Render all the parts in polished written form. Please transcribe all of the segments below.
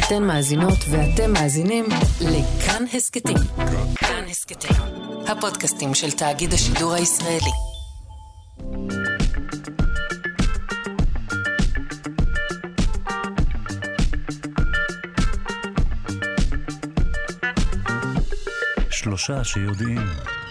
אתן מאזינות ואתם מאזינים לכאן הסקטים. כאן הסקטים, הפודקאסטים של תאגיד השידור הישראלי. שלושה שיודעים.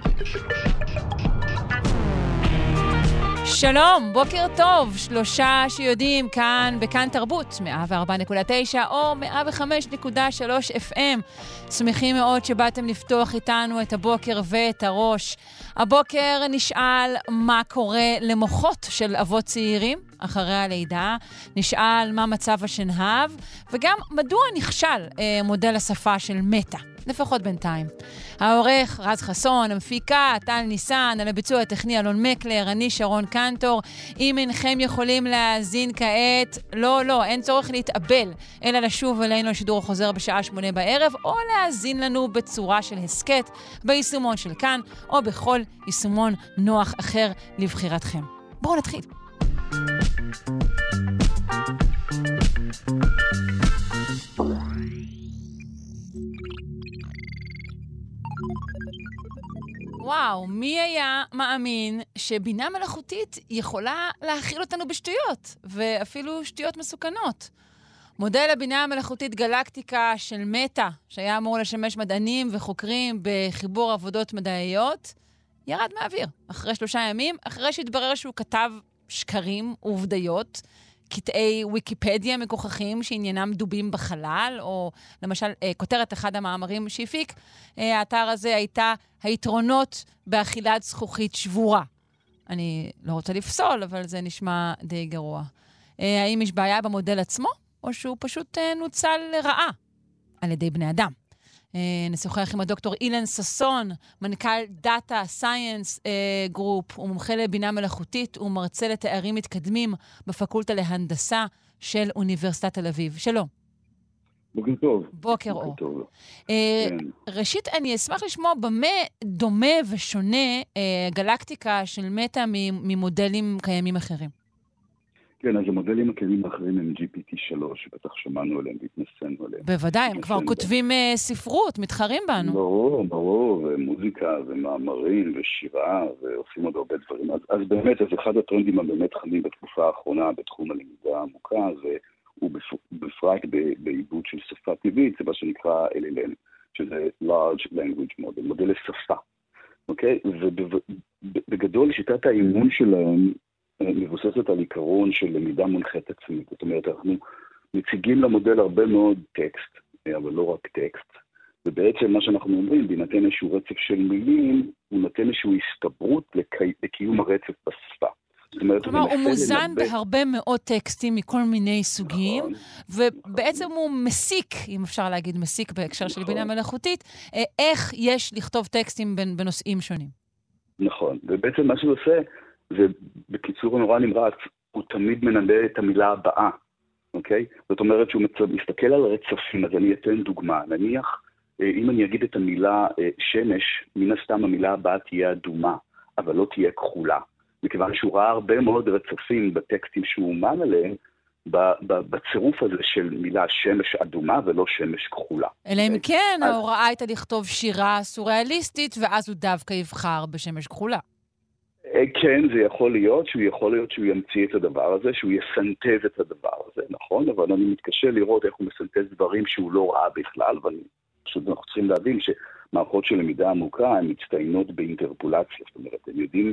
שלום, בוקר טוב, שלושה שיודעים כאן בכאן תרבות, 104.9 או 105.3 FM. שמחים מאוד שבאתם לפתוח איתנו את הבוקר ואת הראש. הבוקר נשאל מה קורה למוחות של אבות צעירים אחרי הלידה, נשאל מה מצב השנהב, וגם מדוע נכשל מודל השפה של מטה. לפחות בינתיים. העורך רז חסון, המפיקה טל ניסן, על הביצוע הטכני אלון מקלר, אני שרון קנטור. אם אינכם יכולים להאזין כעת, לא, אין צורך להתאבל, אלא לשוב אלינו לשידור החוזר בשעה 8 בערב, או להאזין לנו בצורה של הסקט, ביישומון של כאן, או בכל יישומון נוח אחר לבחירתכם. בואו נתחיל. וואו, מי היה מאמין שבינה מלאכותית יכולה להכיל אותנו בשטויות, ואפילו שטויות מסוכנות. מודל הבינה המלאכותית גלקטיקה של מטה, שהיה אמור לשמש מדענים וחוקרים בחיבור עבודות מדעיות, ירד מהאוויר אחרי 3 ימים, אחרי שהתברר שהוא כתב שקרים ועובדיות, קטעי ויקיפדיה מכוחכים שעניינם דובים בחלל, או למשל כותרת אחד המאמרים שהפיק, האתר הזה הייתה היתרונות באכילת זכוכית שבורה. אני לא רוצה לפסול, אבל זה נשמע די גרוע. האם יש בעיה במודל עצמו, או שהוא פשוט נוצל לרעה על ידי בני אדם? נשוחח עם הדוקטור אילן ששון, מנכ"ל דאטה סייאנס גרופ, הוא מומחה לבינה מלאכותית, הוא מרצה לתארים מתקדמים בפקולטה להנדסה של אוניברסיטת תל אביב. שלום. בוקר טוב. בוקר אור. ראשית, אני אשמח לשמוע במה דומה ושונה גלקטיקה של מטה ממודלים קיימים אחרים. כן, אז המודלים הקיימים האחרים הם GPT-3, בטח שמענו עליהם והתנסינו עליהם. בוודאי, הם כבר כותבים ספרות, מתחרים בנו. ברור, ומוזיקה ומאמרים ושירה, ועושים עוד הרבה דברים. אז באמת, אז אחד הטרנדים הבאמת חמים בתקופה האחרונה בתחום הלמידה העמוקה, הוא בפרט בעיבוד של שפה טבעית, זה מה שנקרא LLM, שזה Large Language Model, מודל לשפה. אוקיי? ובגדול שיטת האימון שלהם, מבוססת על עיקרון של למידה מונחית עצמית. זאת אומרת, אנחנו מציגים למודל הרבה מאוד טקסט, אבל לא רק טקסט. ובעצם מה שאנחנו אומרים, בהינתן איזשהו רצף של מילים, הוא נותן איזשהו הסתברות לקיום הרצף בשפה. כלומר, הוא מוזן בהרבה מאוד טקסטים מכל מיני סוגים, ובעצם הוא מסיק, אם אפשר להגיד מסיק בהקשר של בינה מלאכותית, איך יש לכתוב טקסטים בנושאים שונים. נכון, ובעצם מה שהוא עושה, ובקיצור נורא נמרץ, הוא תמיד מנבא את המילה הבאה, אוקיי? זאת אומרת שהוא מסתכל על רצפים, אז אני אתן דוגמה. נניח, אם אני אגיד את המילה שמש, מן הסתם המילה הבאה תהיה אדומה, אבל לא תהיה כחולה. מכיוון שהוא ראה הרבה מאוד רצפים בטקסטים שהוא אומן עליהם, בצירוף הזה של מילה שמש אדומה ולא שמש כחולה. אלא אם כן, ההוראה הייתה לכתוב שירה סוריאליסטית, ואז הוא דווקא יבחר בשמש כחולה. כן, זה יכול להיות שהוא ימציא את הדבר הזה, שהוא יסנטז את הדבר הזה, נכון? אבל אני מתקשה לראות איך הוא מסנטז דברים שהוא לא ראה בכלל, פשוט אנחנו צריכים להבין שמערכות של למידה עמוקה הן מצטיינות באינטרפולציה, זאת אומרת, הם יודעים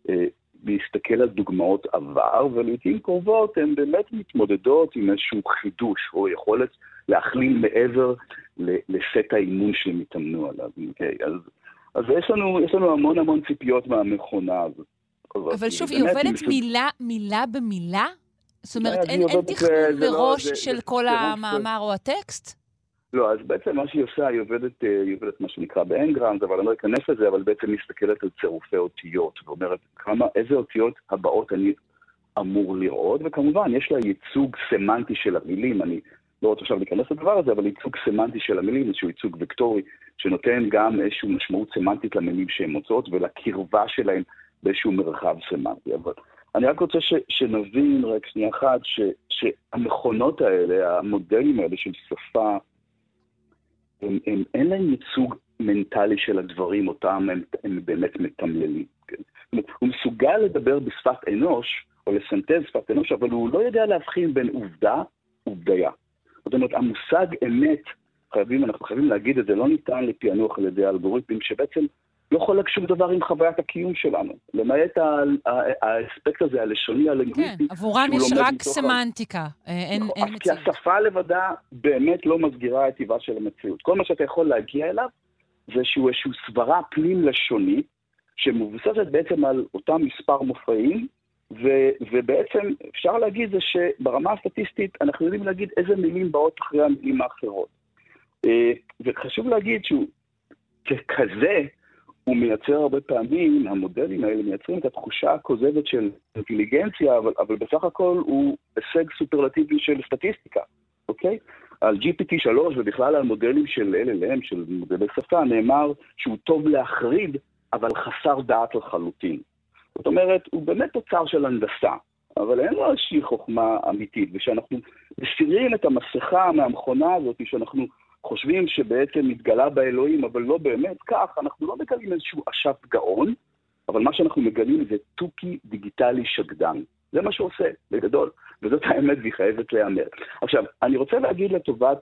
להסתכל על דוגמאות עבר, ולעיתים קרובות הן באמת מתמודדות עם איזשהו חידוש, או יכולת להכליל מעבר לסט האימון שהם התאמנו עליו, אוקיי? אז יש לנו המון ציפיות מהמכונה הזאת. אבל שוב, היא עובדת מילה במילה? זאת אומרת, אין תכנון מראש של כל המאמר או הטקסט? לא, אז בעצם מה שהיא עושה, היא עובדת מה שנקרא באנגרמס, אבל אני לא אכנס לזה, אבל בעצם מסתכלת על צירופי אותיות, ואומרת איזה אותיות הבאות אני אמור לראות, וכמובן יש לה ייצוג סמנטי של המילים, אני לא רוצה עכשיו להיכנס לדבר הזה, אבל ייצוג סמנטי של המילים, איזשהו ייצוג וקטורי, שנותן גם איזשהו משמעות סמנטית למילים שהן מוצאות, ולקרבה שלהן באיזשהו מרחב סמנטי. אני רק רוצה שנבין רק שנייה אחת, שהמכונות האלה, המודלים האלה של שפה, אין להם ייצוג מנטלי של הדברים, אותם הם באמת מתמללים. כן? הוא מסוגל לדבר בשפת אנוש, או לסנטז שפת אנוש, אבל הוא לא יודע להבחין בין עובדה ובדיה. זאת אומרת, המושג אמת, אנחנו חייבים להגיד את זה, לא ניתן לפענוח על ידי האלגוריתמים, שבעצם לא חולק שום דבר עם חוויית הקיום שלנו. למעט האספקט הזה, הלשוני, הלינגוויסטי. כן, עבורם יש רק סמנטיקה, אין מציאות. כי השפה לבדה באמת לא מסגירה את טבעה של המציאות. כל מה שאתה יכול להגיע אליו, זה איזושהי סברה פנים לשונית, שמבוססת בעצם על אותם מספר מופעים, ובעצם אפשר להגיד זה שברמה הסטטיסטית אנחנו יודעים להגיד איזה מילים באות אחרי המילים האחרות. וחשוב להגיד שהוא ככזה, הוא מייצר הרבה פעמים, המודלים האלה מייצרים את התחושה הכוזבת של אינטליגנציה, אבל בסך הכל הוא הישג סופרלטיבי של סטטיסטיקה, אוקיי? על GPT-3 ובכלל על מודלים של LLM, של מודלי שפה, נאמר שהוא טוב להחריד, אבל חסר דעת לחלוטין. זאת אומרת, הוא באמת תוצר של הנדסה, אבל אין לו איזושהי חוכמה אמיתית, ושאנחנו מסירים את המסכה מהמכונה הזאת, שאנחנו חושבים שבעצם מתגלה באלוהים, אבל לא באמת כך, אנחנו לא מגלים איזשהו אשף גאון, אבל מה שאנחנו מגלים זה תוכי דיגיטלי שקדן. זה מה שהוא עושה, בגדול, וזאת האמת והיא חייבת להיאמר. עכשיו, אני רוצה להגיד לטובת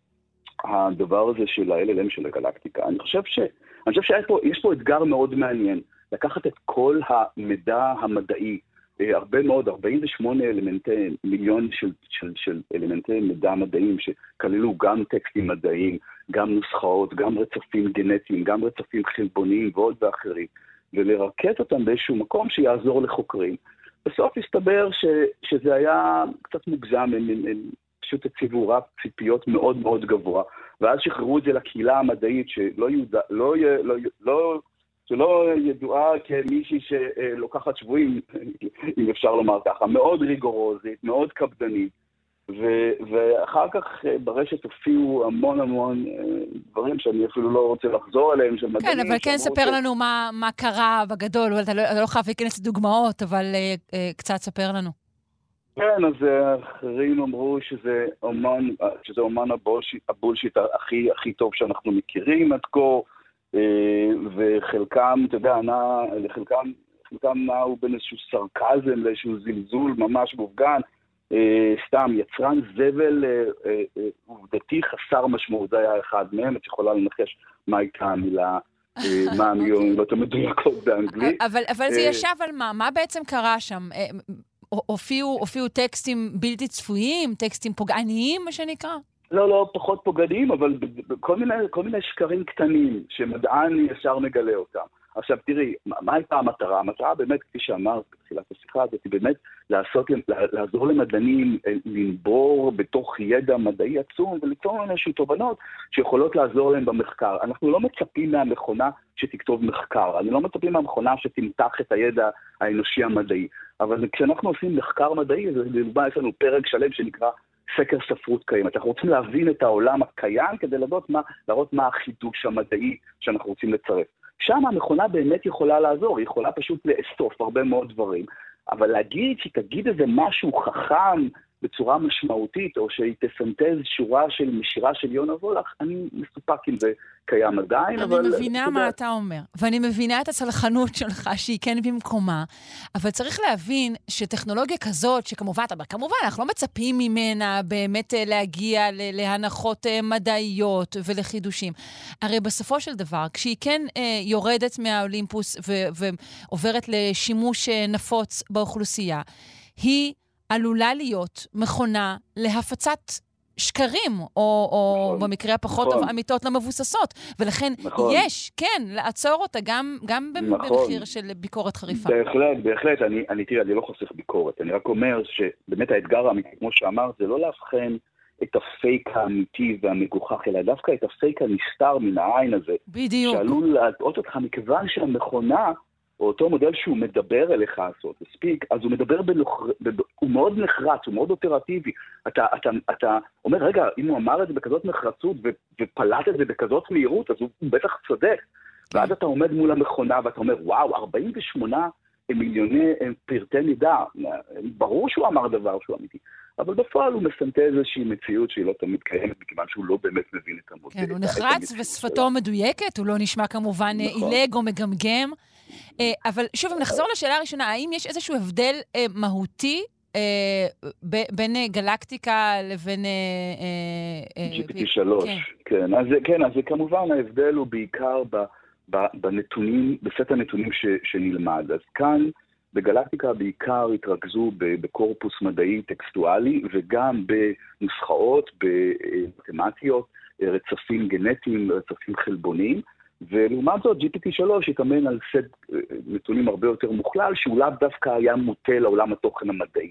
הדבר הזה של ה-LLM של הגלקטיקה, אני חושב שיש פה אתגר מאוד מעניין, לקחת את כל המידע המדעי, הרבה מאוד, 48 מיליון של אלמנטי מידע מדעיים, שכללו גם טקסטים מדעיים, גם נוסחאות, גם רצפים גנטיים, גם רצפים חלבוניים ועוד ואחרים, ולרקט אותם באיזשהו מקום שיעזור לחוקרים. בסוף הסתבר שזה היה קצת מוגזם, הם פשוט הציבו רף ציפיות מאוד מאוד גבוה, ואז שחררו את זה לקהילה המדעית שלא ידועה כמישהי שלוקחת שבועים, אם אפשר לומר ככה, מאוד ריגורוזית, מאוד קפדנית, ואחר כך ברשת הופיעו המון דברים שאני אפילו לא רוצה לחזור עליהם. כן, אבל כן ספר לנו מה קרה בגדול, אתה לא חייב להיכנס לדוגמאות, אבל קצת ספר לנו. כן, אז אחרים אמרו שזה אומן הבולשיט הכי טוב שאנחנו מכירים עד כה, וחלקם, אתה יודע, חלקם נעו בין איזשהו סרקזם לאיזשהו זלזול ממש מופגן, סתם יצרן זבל עובדתי חסר משמעות, זה היה אחד מהם, את יכולה לנחש מה הייתה המילה, מה המיון, לא תמיד מדויקות באנגלית. אבל זה ישב על מה? מה בעצם קרה שם? הופיעו טקסטים בלתי צפויים, טקסטים פוגעניים, מה שנקרא? לא, פחות פוגעניים, אבל כל מיני שקרים קטנים שמדען ישר מגלה אותם. עכשיו תראי, מה הייתה המטרה? המטרה באמת, כפי שאמרת בתחילת השיחה הזאת, היא באמת לעזור למדענים לנבור בתוך ידע מדעי עצום וליצור איזשהו תובנות שיכולות לעזור להם במחקר. אנחנו לא מצפים מהמכונה שתכתוב מחקר, אני לא מצפים מהמכונה שתמתח את הידע האנושי המדעי, אבל כשאנחנו עושים מחקר מדעי, יש לנו פרק שלם שנקרא סקר ספרות קיימת. אנחנו רוצים להבין את העולם הקיים כדי להראות מה החידוש המדעי שאנחנו רוצים לצרף. שם המכונה באמת יכולה לעזור, היא יכולה פשוט לאסוף הרבה מאוד דברים, אבל להגיד שתגיד איזה משהו חכם בצורה משמעותית, או שהיא תסנטז משירה של יונה וולך, אני מסופק אם זה קיים עדיין. אני מבינה מה אתה אומר, ואני מבינה את הסלחנות שלך שהיא כן במקומה, אבל צריך להבין שטכנולוגיה כזאת, שכמובן אנחנו לא מצפים ממנה באמת להגיע להנחות מדעיות ולחידושים. הרי בסופו של דבר, כשהיא כן יורדת מהאולימפוס ועוברת לשימוש נפוץ באוכלוסייה, היא עלולה להיות מכונה להפצת שקרים, או במקרה הפחות אמיתות למבוססות. ולכן יש, כן, לעצור אותה גם במחיר של ביקורת חריפה. בהחלט, אני לא חוסך ביקורת. אני רק אומר שבאמת האתגר האמיתי, כמו שאמרת, זה לא להבחן את הפייק האמיתי והמגוחך, אלא דווקא את הפייק הנסתר מן העין הזה. בדיוק. שעלול להטעות אותך מכיוון שהמכונה, או אותו מודל שהוא מדבר אליך לעשות, הספיק, אז הוא מדבר הוא מאוד נחרץ, הוא מאוד אופרטיבי. אתה אומר, רגע, אם הוא אמר את זה בכזאת נחרצות ופלט את זה בכזאת מהירות, אז הוא בטח צודק. ואז אתה עומד מול המכונה ואתה אומר, וואו, 48 מיליוני פרטי מידע. ברור שהוא אמר דבר שהוא אמיתי, אבל בפועל הוא מסנטז איזושהי מציאות שהיא לא תמיד קיימת, מכיוון שהוא לא באמת מבין את המודל. כן, הוא נחרץ ושפתו מדויקת, הוא לא נשמע כמובן אילג או מגמגם. אבל שוב, אם נחזור לשאלה הראשונה, האם יש איזשהו הבדל מהותי בין גלקטיקה לבין GPT-3? כן, אז כמובן ההבדל הוא בעיקר בנתונים, בסט הנתונים שנלמד. אז כאן בגלקטיקה בעיקר התרכזו בקורפוס מדעי טקסטואלי, וגם בנוסחאות, במתמטיות, רצפים גנטיים, רצפים חלבוניים, ולעומת זאת GPT-3 התאמן על סט נתונים הרבה יותר מוכלל, שהוא לאו דווקא היה מוטה לעולם התוכן המדעי.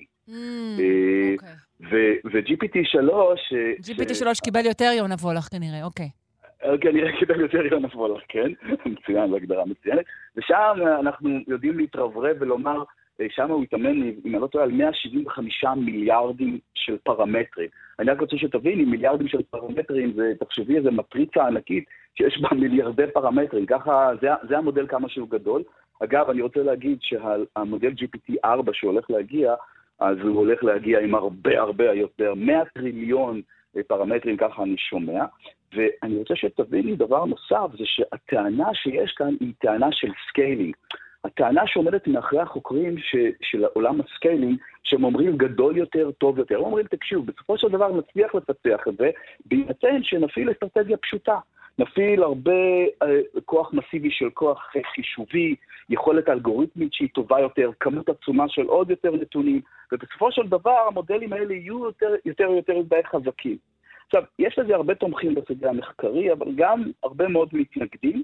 ו-GPT-3... GPT-3 קיבל יותר יונה וולך כנראה, אוקיי. כנראה קיבל יותר יונה וולך, כן? מצוין, בהגדרה מצוינת. ושם אנחנו יודעים להתרברב ולומר, שם הוא התאמן, אם אני לא טועה, על 175 מיליארדים של פרמטרים. אני רק רוצה שתבין, עם מיליארדים של פרמטרים, תחשבי איזה מטריצה ענקית שיש בה מיליארדי פרמטרים. ככה, זה המודל כמה שהוא גדול. אגב, אני רוצה להגיד שהמודל GPT-4 שהולך להגיע, אז הוא הולך להגיע עם הרבה יותר, 100 טריליון פרמטרים, ככה אני שומע. ואני רוצה שתביני דבר נוסף, זה שהטענה שיש כאן היא טענה של סקיילינג. הטענה שעומדת מאחורי החוקרים של עולם הסקיילינג, שהם אומרים גדול יותר, טוב יותר. הם אומרים, תקשיבו, בסופו של דבר נצליח לפתח את זה, בהינתן שנפעיל אסטרטגיה פשוטה. נפעיל הרבה כוח מסיבי של כוח חישובי, יכולת אלגוריתמית שהיא טובה יותר, כמות עצומה של עוד יותר נתונים, ובסופו של דבר המודלים האלה יהיו יותר די חזקים. עכשיו, יש לזה הרבה תומכים בשדה המחקרי, אבל גם הרבה מאוד מתנגדים,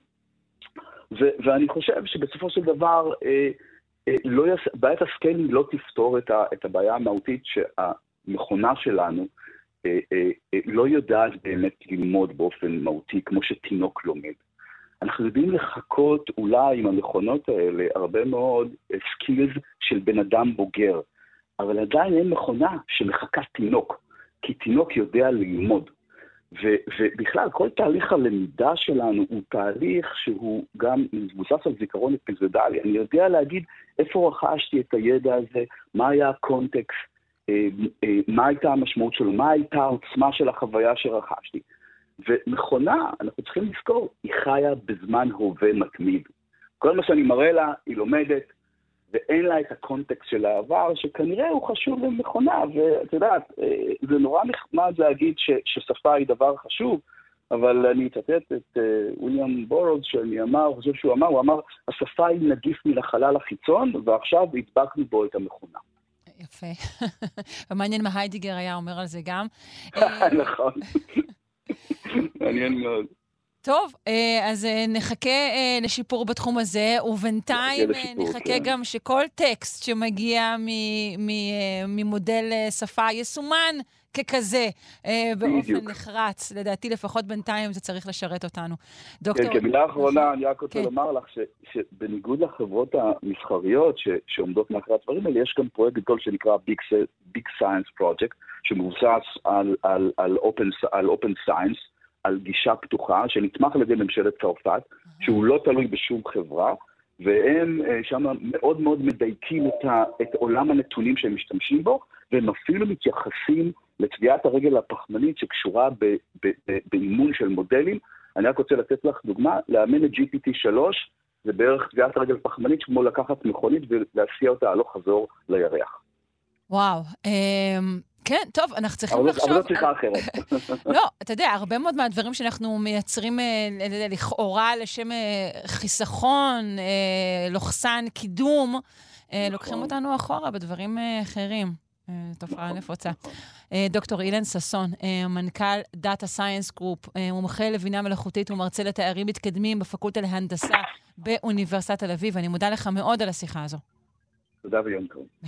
ואני חושב שבסופו של דבר, בעיית הסקיילינג לא תפתור את הבעיה המהותית שהמכונה שלנו לא יודעת באמת ללמוד באופן מהותי, כמו שתינוק לומד. אנחנו יודעים לחכות אולי עם המכונות האלה הרבה מאוד סקילס של בן אדם בוגר, אבל עדיין אין מכונה שמחכה תינוק, כי תינוק יודע ללמוד. ובכלל, כל תהליך הלמידה שלנו הוא תהליך שהוא גם מבוסס על זיכרון אפיזודלי. אני יודע להגיד איפה רכשתי את הידע הזה, מה היה הקונטקסט, מה הייתה המשמעות שלו, מה הייתה העוצמה של החוויה שרכשתי. ומכונה, אנחנו צריכים לזכור, היא חיה בזמן הווה מתמיד. כל מה שאני מראה לה, היא לומדת, ואין לה את הקונטקסט של העבר, שכנראה הוא חשוב למכונה, ואת יודעת, זה נורא נחמד להגיד ששפה היא דבר חשוב, אבל אני אצטט את וויליאם בורוד, הוא אמר, השפה היא נגיף מן החלל החיצון, ועכשיו הדבקנו בו את המכונה. יפה. ומעניין מה היידיגר היה אומר על זה גם. נכון. מעניין מאוד. טוב, אז נחכה לשיפור בתחום הזה, ובינתיים נחכה גם שכל טקסט שמגיע ממודל שפה יסומן ככזה, באופן נחרץ. לדעתי, לפחות בינתיים זה צריך לשרת אותנו. כן, כמילה האחרונה, אני רק רוצה לומר לך שבניגוד לחברות המסחריות שעומדות מאחורי הדברים האלה, יש גם פרויקט גדול שנקרא Big Science Project, שמבוסס על Open Science, על גישה פתוחה, שנתמך על ידי ממשלת צרפת, שהוא לא תלוי בשום חברה, והם שם מאוד מאוד מדייקים את עולם הנתונים שהם משתמשים בו, והם אפילו מתייחסים לטביעת הרגל הפחמנית שקשורה באימון של מודלים. אני רק רוצה לתת לך דוגמה, לאמן את GPT-3, זה בערך טביעת הרגל פחמנית, כמו לקחת מכונית ולהסיע אותה הלוך חזור לירח. וואו, כן, טוב, אנחנו צריכים לחשוב... אבל לא צריכה אחרת. לא, אתה יודע, הרבה מאוד מהדברים שאנחנו מייצרים לכאורה לשם חיסכון, לוחסן, קידום, לוקחים אותנו אחורה בדברים אחרים. תופעה נפוצה. דוקטור אילן ששון, מנכ"ל דאטה סיינס גרופ, מומחה לבינה מלאכותית ומרצה לתארים מתקדמים בפקולטה להנדסה באוניברסיטת תל אביב. אני מודה לך מאוד על השיחה הזו. תודה ויום טוב. ביי.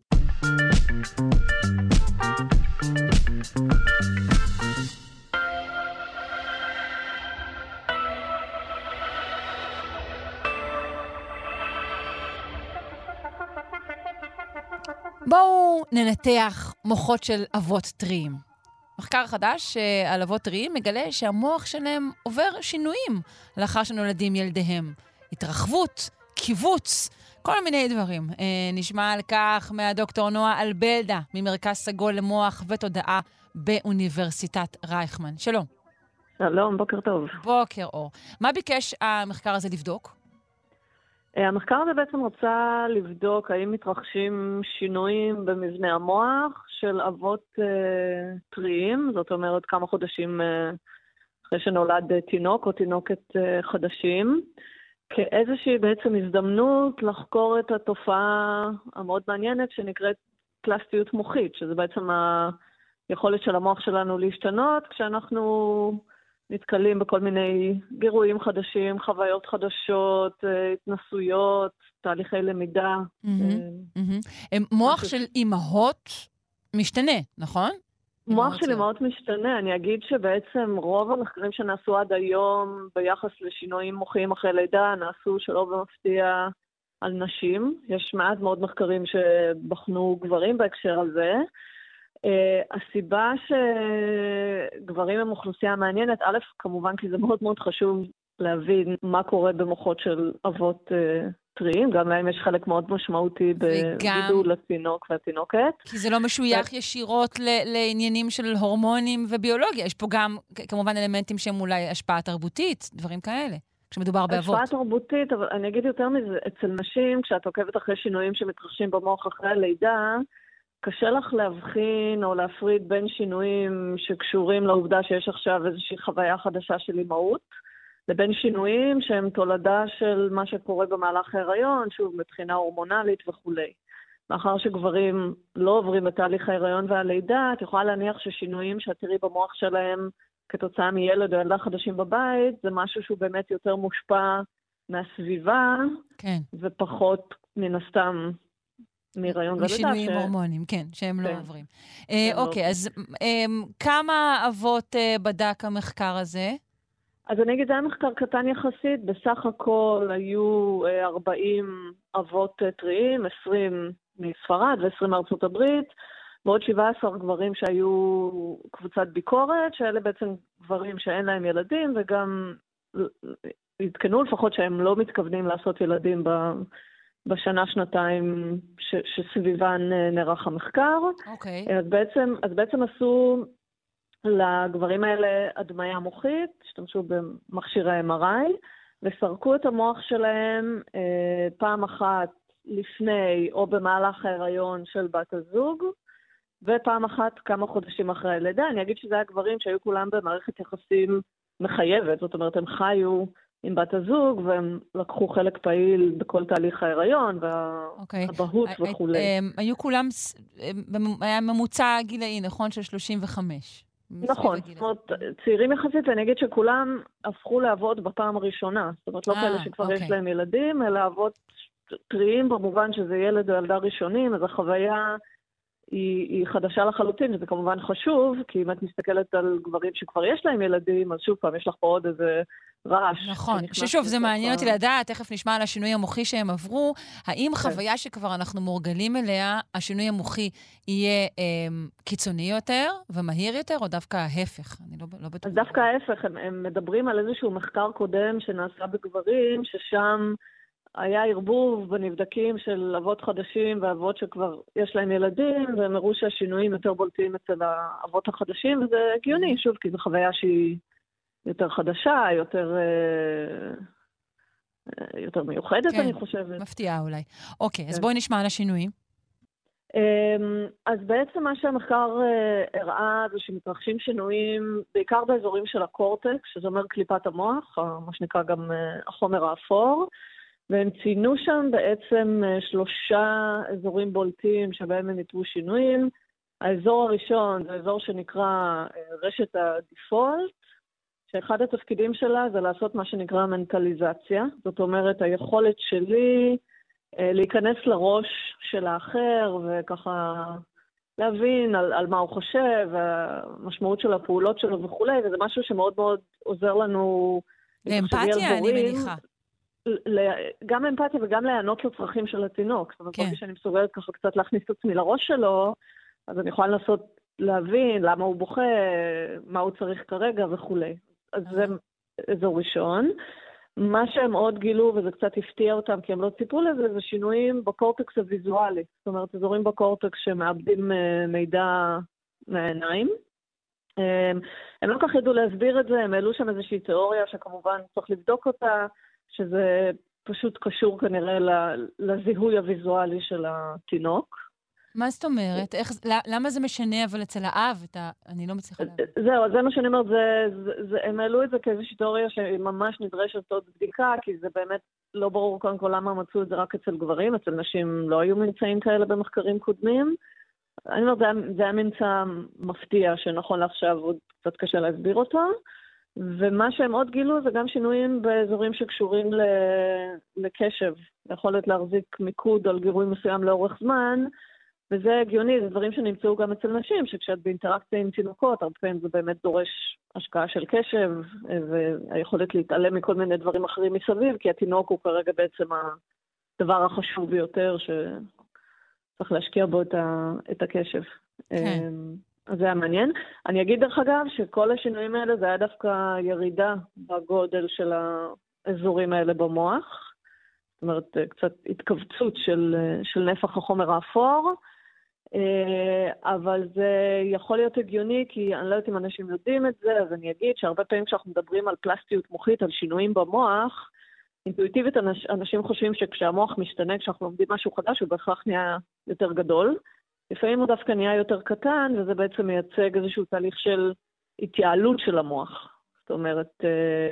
בואו ננתח מוחות של אבות טריים. מחקר חדש על אבות טריים מגלה שהמוח שלהם עובר שינויים לאחר שנולדים ילדיהם. התרחבות, קיבוץ, כל מיני דברים. נשמע על כך מהדוקטור נועה אלבלדה, ממרכז סגול למוח ותודעה באוניברסיטת רייכמן. שלום. שלום, בוקר טוב. בוקר אור. מה ביקש המחקר הזה לבדוק? המחקר הזה בעצם רצה לבדוק האם מתרחשים שינויים במבנה המוח של אבות טריים, זאת אומרת כמה חודשים אחרי שנולד תינוק או תינוקת חדשים, כאיזושהי בעצם הזדמנות לחקור את התופעה המאוד מעניינת שנקראת פלסטיות מוחית, שזה בעצם היכולת של המוח שלנו להשתנות כשאנחנו נתקלים בכל מיני גירויים חדשים, חוויות חדשות, התנסויות, תהליכי למידה. מוח של אימהות משתנה, נכון? מוח של אימהות משתנה. אני אגיד שבעצם רוב המחקרים שנעשו עד היום ביחס לשינויים מוחיים אחרי לידה נעשו שלא במפתיע על נשים. יש מעט מאוד מחקרים שבחנו גברים בהקשר הזה. הסיבה שגברים הם אוכלוסייה מעניינת, א', כמובן כי זה מאוד מאוד חשוב להבין מה קורה במוחות של אבות טריים, גם להם יש חלק מאוד משמעותי בגידול התינוק והתינוקת. כי זה לא משוייך ישירות לעניינים של הורמונים וביולוגיה, יש פה גם כמובן אלמנטים שהם אולי השפעה תרבותית, דברים כאלה, כשמדובר באבות. השפעה תרבותית, אבל אני אגיד יותר מזה, אצל נשים, כשאת עוקבת אחרי שינויים שמתרחשים במוח אחרי הלידה, קשה לך להבחין או להפריד בין שינויים שקשורים לעובדה שיש עכשיו איזושהי חוויה חדשה של אימהות, לבין שינויים שהם תולדה של מה שקורה במהלך ההיריון, שוב, מבחינה הורמונלית וכו'. מאחר שגברים לא עוברים את תהליך ההיריון והלידה, את יכולה להניח ששינויים שאת תראי במוח שלהם כתוצאה מילד או ילדה חדשים בבית, זה משהו שהוא באמת יותר מושפע מהסביבה, כן. ופחות מן הסתם מהיריון ולידה. משינויים הורמונים, כן, שהם לא עוברים. אוקיי, אז כמה אבות בדק המחקר הזה? אז אני אגיד, זה היה מחקר קטן יחסית, בסך הכל היו 40 אבות טריים, 20 מספרד ו20 מארצות הברית, ועוד 17 גברים שהיו קבוצת ביקורת, שאלה בעצם גברים שאין להם ילדים, וגם התקנו לפחות שהם לא מתכוונים לעשות ילדים בשנה-שנתיים שסביבן נערך המחקר. אוקיי. אז בעצם עשו לגברים האלה הדמיה מוחית, השתמשו במכשירי MRI, וסרקו את המוח שלהם פעם אחת לפני או במהלך ההיריון של בת הזוג, ופעם אחת כמה חודשים אחרי הלידה. אני אגיד שזה היה גברים שהיו כולם במערכת יחסים מחייבת, זאת אומרת, הם חיו עם בת הזוג, והם לקחו חלק פעיל בכל תהליך ההיריון, והבהות וכו'. היו כולם, היה ממוצע גילאי, נכון, של 35. נכון, זאת אומרת, צעירים יחסית, ואני אגיד שכולם הפכו לעבוד בפעם הראשונה. זאת אומרת, לא כאלה שכבר יש להם ילדים, אלא אבות טריים במובן שזה ילד או ילדה ראשונים, אז החוויה היא חדשה לחלוטין, וזה כמובן חשוב, כי אם את מסתכלת על גברים שכבר יש להם ילדים, אז שוב פעם, יש לך פה עוד איזה רעש. נכון, ששוב, זה מעניין אותי לדעת, תכף נשמע על השינוי המוחי שהם עברו, האם חוויה שכבר אנחנו מורגלים אליה, השינוי המוחי יהיה קיצוני יותר ומהיר יותר, או דווקא ההפך? אני לא בטוח. אז דווקא ההפך, הם מדברים על איזשהו מחקר קודם שנעשה בגברים, ששם היה ערבוב בנבדקים של אבות חדשים ואבות שכבר יש להם ילדים, והם הראו שהשינויים יותר בולטים אצל האבות החדשים, וזה הגיוני, שוב, כי זו חוויה שהיא יותר חדשה, יותר מיוחדת, אני חושבת. מפתיעה אולי. אוקיי, אז בואי נשמע על השינויים. אז בעצם מה שהמחקר הראה זה שמתרחשים שינויים בעיקר באזורים של הקורטקס, שזה אומר קליפת המוח, מה שנקרא גם החומר האפור, והם ציינו שם בעצם 3 אזורים בולטים שבהם הם ניתבו שינויים. האזור הראשון זה אזור שנקרא רשת הדיפולט, שאחד התפקידים שלה זה לעשות מה שנקרא מנטליזציה. זאת אומרת, היכולת שלי להיכנס לראש של האחר וככה להבין על מה הוא חושב, והמשמעות של הפעולות שלו וכו', וזה משהו שמאוד מאוד עוזר לנו. לאמפתיה, אני מניחה. גם אמפתיה וגם לענות לצרכים של התינוק. זאת אומרת, כל שאני מסוגלת ככה קצת להכניס את עצמי לראש שלו, אז אני יכולה לנסות להבין למה הוא בוכה, מה הוא צריך כרגע וכו'. אז זה אזור ראשון. מה שהם עוד גילו, וזה קצת הפתיע אותם, כי הם לא ציפו לזה, זה שינויים בקורטקס הוויזואלי. זאת אומרת, אזורים בקורטקס שמאבדים מידע מהעיניים. הם לא כך ידעו להסביר את זה, הם העלו שם איזושהי תיאוריה שכמובן צריך לבדוק אותה, שזה פשוט קשור כנראה לזיהוי הוויזואלי של התינוק. מה זאת אומרת? למה זה משנה אבל אצל האב? אני לא מצליחה להבין. זהו, זה מה שאני אומרת, הם העלו את זה כאיזושהי תיאוריה שממש נדרשת עוד בדיקה, כי זה באמת לא ברור קודם כל למה מצאו את זה רק אצל גברים, אצל נשים לא היו ממצאים כאלה במחקרים קודמים. אני אומרת, זה היה ממצא מפתיע שנכון לעכשיו עוד קצת קשה להסביר אותו, ומה שהם עוד גילו זה גם שינויים באזורים שקשורים לקשב, יכולת להחזיק מיקוד על גירוי מסוים לאורך זמן, וזה הגיוני, זה דברים שנמצאו גם אצל נשים, שכשאת באינטראקציה עם תינוקות, הרבה פעמים זה באמת דורש השקעה של קשב, והיכולת להתעלם מכל מיני דברים אחרים מסביב, כי התינוק הוא כרגע בעצם הדבר החשוב ביותר, שצריך להשקיע בו את הקשב. כן. אז זה היה מעניין. אני אגיד דרך אגב, שכל השינויים האלה זה היה דווקא ירידה בגודל של האזורים האלה במוח, זאת אומרת, קצת התכווצות של נפח החומר האפור, אבל זה יכול להיות הגיוני, כי אני לא יודעת אם אנשים יודעים את זה, אז אני אגיד שהרבה פעמים כשאנחנו מדברים על פלסטיות מוחית, על שינויים במוח, אינטואיטיבית אנשים חושבים שכשהמוח משתנה, כשאנחנו לומדים משהו חדש, הוא בהכרח נהיה יותר גדול. לפעמים הוא דווקא נהיה יותר קטן, וזה בעצם מייצג איזשהו תהליך של התייעלות של המוח. זאת אומרת,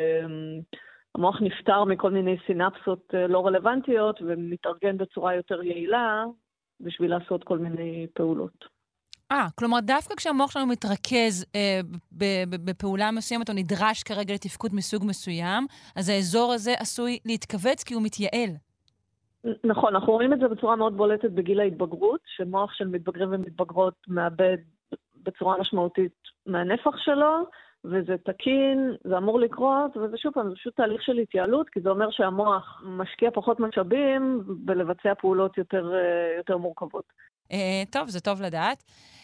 המוח נפטר מכל מיני סינפסות לא רלוונטיות, ומתארגן בצורה יותר יעילה, בשביל לעשות כל מיני פעולות. כלומר, דווקא כשהמוח שלנו מתרכז בפעולה מסוימת, או נדרש כרגע לתפקוד מסוג מסוים, אז האזור הזה עשוי להתכווץ כי הוא מתייעל. נכון, אנחנו רואים את זה בצורה מאוד בולטת בגיל ההתבגרות, שמוח של מתבגרים ומתבגרות מאבד בצורה משמעותית מהנפח שלו, וזה תקין, זה אמור לקרות, וזה שוב פעם, זה פשוט תהליך של התייעלות, כי זה אומר שהמוח משקיע פחות משאבים, ולבצע פעולות יותר מורכבות. טוב, זה טוב לדעת.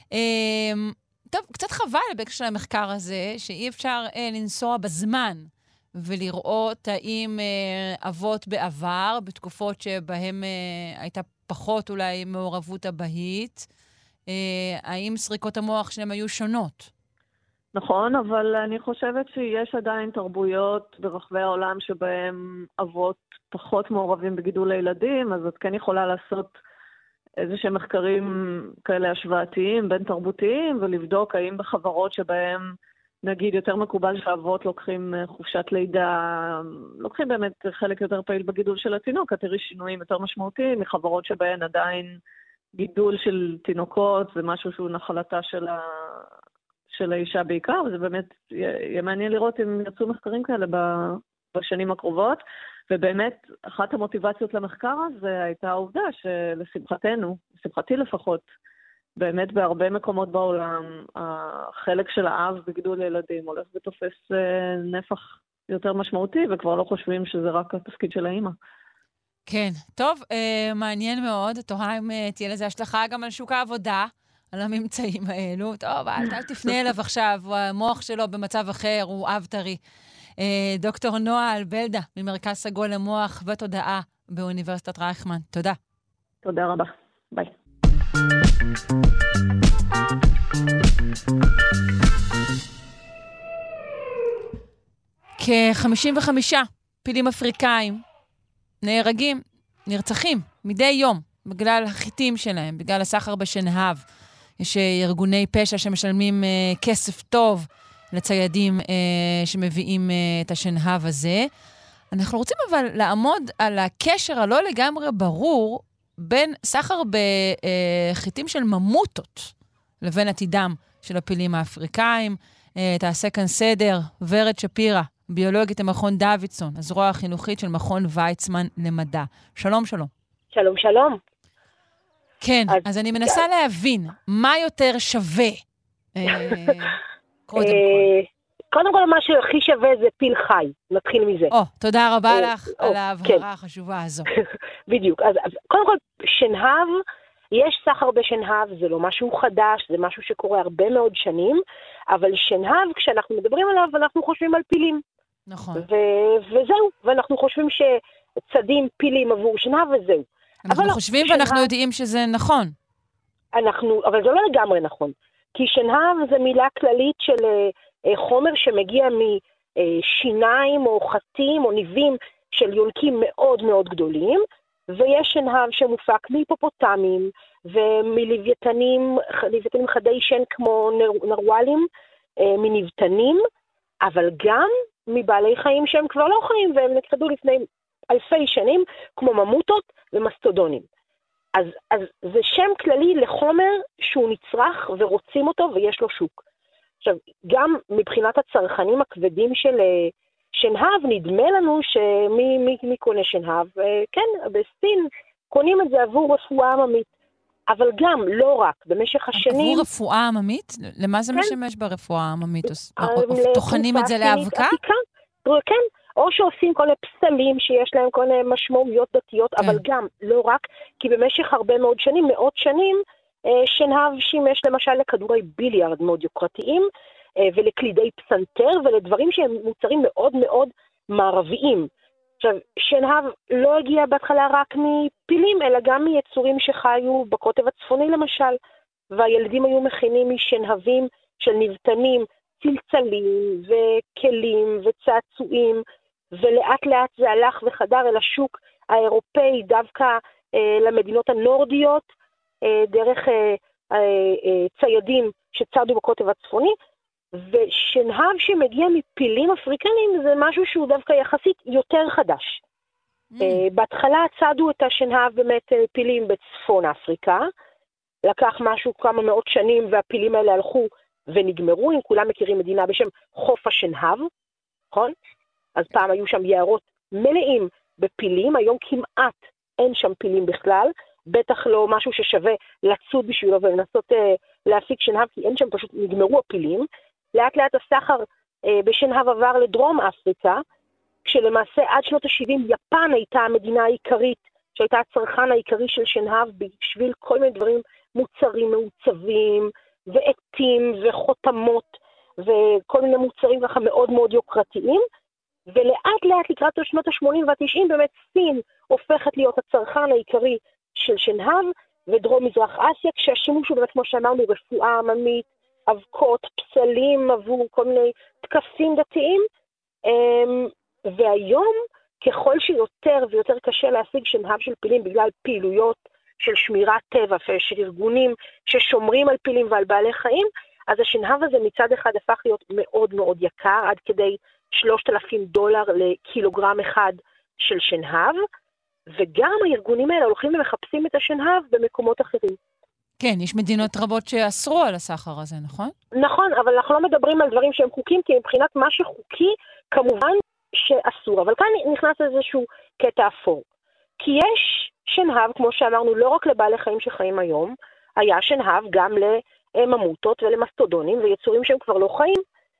טוב, קצת חבל בהקשר של המחקר הזה, שאי אפשר לנסוע בזמן, ולראות האם אבות בעבר, בתקופות שבהם הייתה פחות אולי מעורבות אבהית, האם סריקות המוח שלהם היו שונות? נכון, אבל אני חושבת שיש עדיין תרבויות ברחבי העולם שבהם אבות פחות מעורבים בגידול הילדים, אז את כן יכולה לעשות איזשהם מחקרים כאלה השוואתיים, בין תרבותיים, ולבדוק האם בחברות שבהם נגיד יותר מקובל שאבות לוקחים חופשת לידה, לוקחים באמת חלק יותר פעיל בגידול של התינוק, תראי שינויים יותר משמעותיים מחברות שבהן עדיין גידול של תינוקות זה משהו שהוא נחלתה של האישה בעיקר, וזה באמת יהיה מעניין לראות אם יצאו מחקרים כאלה בשנים הקרובות, ובאמת אחת המוטיבציות למחקר הזה הייתה העובדה שלשמחתנו, לשמחתי לפחות, באמת בהרבה מקומות בעולם, החלק של האב בגידול ילדים הולך ותופס נפח יותר משמעותי, וכבר לא חושבים שזה רק התפקיד של האמא. כן, טוב, מעניין מאוד. תוהה אם תהיה לזה השלכה גם על שוק העבודה, על הממצאים האלו. טוב, אל תפנה אליו עכשיו, המוח שלו במצב אחר, הוא אב טרי. דוקטור נועה אלבלדה, ממרכז סגול למוח ותודעה באוניברסיטת רייכמן. תודה. תודה רבה. ביי. כ-55 פילים אפריקאים נרצחים מדי יום בגלל החיטים שלהם, בגלל הסחר בשנהב. יש ארגוני פשע שמשלמים כסף טוב לציידים שמביאים את השנהב הזה. אנחנו רוצים אבל לעמוד על הקשר הלא לגמרי ברור בין סחר בחיטים של ממוטות לבין עתידם של הפילים האפריקאים. תעשה כאן סדר ורד שפירא, ביולוגית המכון דוידסון, הזרוע החינוכית של מכון ויצמן למדע. שלום, שלום. שלום, שלום. כן, אז אני מנסה להבין מה יותר שווה. קודם כל. קודם כל, מה שהכי שווה זה פיל חי. נתחיל מזה. תודה רבה לך על ההבהרה החשובה הזו. בדיוק. אז קודם כל, שנהב, יש סחר בשנהב, זה לא משהו חדש, זה משהו שקורה הרבה מאוד שנים, אבל שנהב, כשאנחנו מדברים עליו, אנחנו חושבים על פילים. נכון. וזהו, ואנחנו חושבים שצדים פילים עבור שנהב וזהו. אנחנו חושבים ואנחנו יודעים שזה נכון. אבל זה לא לגמרי נכון. כי שנהב זה מילה כללית של חומר שמגיע משיניים או חטים או ניבים של יונקים מאוד מאוד גדולים, ויש שנהב שמופק מהיפופוטמים ומלוויתנים חדי שן כמו נרוולים, מנבטנים, אבל גם מבעלי חיים שהם כבר לא חיים והם נכחדו לפני אלפי שנים, כמו ממוטות ומסטודונים. אז זה שם כללי לחומר שהוא נצרך ורוצים אותו ויש לו שוק. עכשיו, גם מבחינת הצרכנים הכבדים של שנהב, נדמה לנו שמי קונה שנהב? כן, בסין קונים את זה עבור רפואה עממית. אבל גם, לא רק, במשך השנים... עבור רפואה עממית? למה זה משמש ברפואה העממית? טוחנים את זה לאבקה? כן, או שעושים כל מיני פסלים שיש להם כל מיני משמעויות דתיות, אבל גם, לא רק, כי במשך הרבה מאוד שנים, מאות שנים, שנהב שימש למשל לכדורי ביליארד מאוד יוקרתיים, ולקלידי פסנתר, ולדברים שהם מוצרים מאוד מאוד מערביים. עכשיו, שנהב לא הגיע בהתחלה רק מפילים, אלא גם מיצורים שחיו בקוטב הצפוני למשל, והילדים היו מכינים משנהבים של נבטנים, צלצלים וכלים וצעצועים, ולאט לאט זה הלך וחדר אל השוק האירופאי, דווקא למדינות הנורדיות, דרך ציידים שצעדו בקוטב הצפוני, ושנהב שמגיע מפילים אפריקנים זה משהו שהוא דווקא יחסית יותר חדש. בהתחלה צעדו את השנהב באמת פילים בצפון אפריקה, לקח משהו כמה מאות שנים והפילים האלה הלכו ונגמרו, אם כולם מכירים מדינה בשם חוף השנהב, נכון? אז פעם היו שם יערות מלאים בפילים, היום כמעט אין שם פילים בכלל, בטח לא משהו ששווה לצוד בשבילו ולנסות להפיק שנהב, כי אין שם, פשוט נגמרו הפילים. לאט לאט הסחר בשנהב עבר לדרום אפריקה, כשלמעשה עד שנות ה-70 יפן הייתה המדינה העיקרית, שהייתה הצרכן העיקרי של שנהב בשביל כל מיני דברים, מוצרים מעוצבים, ועטים וחותמות, וכל מיני מוצרים ככה מאוד מאוד יוקרתיים, ולאט לאט לקראת שנות ה-80 וה-90 באמת סין הופכת להיות הצרכן העיקרי של שנהב, ודרום מזרח אסיה, כשהשימוש הוא באמת כמו שאמרנו רפואה עממית, אבקות, פסלים עבור כל מיני תקפים דתיים, והיום ככל שיותר ויותר קשה להשיג שנהב של פילים בגלל פעילויות של שמירת טבע של ארגונים ששומרים על פילים ועל בעלי חיים, אז השנהב הזה מצד אחד הפך להיות מאוד מאוד יקר, עד כדי $3,000 לקילוגרם אחד של שנהב, וגם הארגונים האלה הולכים ומחפשים את השנהב במקומות אחרים. כן, יש מדינות רבות שאסרו על הסחר הזה, נכון? נכון, אבל אנחנו לא מדברים על דברים שהם חוקים, כי מבחינת מה שחוקי, כמובן שאסור. אבל כאן נכנס איזשהו קטע אפור. כי יש שנהב, כמו שאמרנו, לא רק לבעלי חיים שחיים היום, היה שנהב גם לממוטות ולמסטודונים ויצורים שהם כבר לא חיים.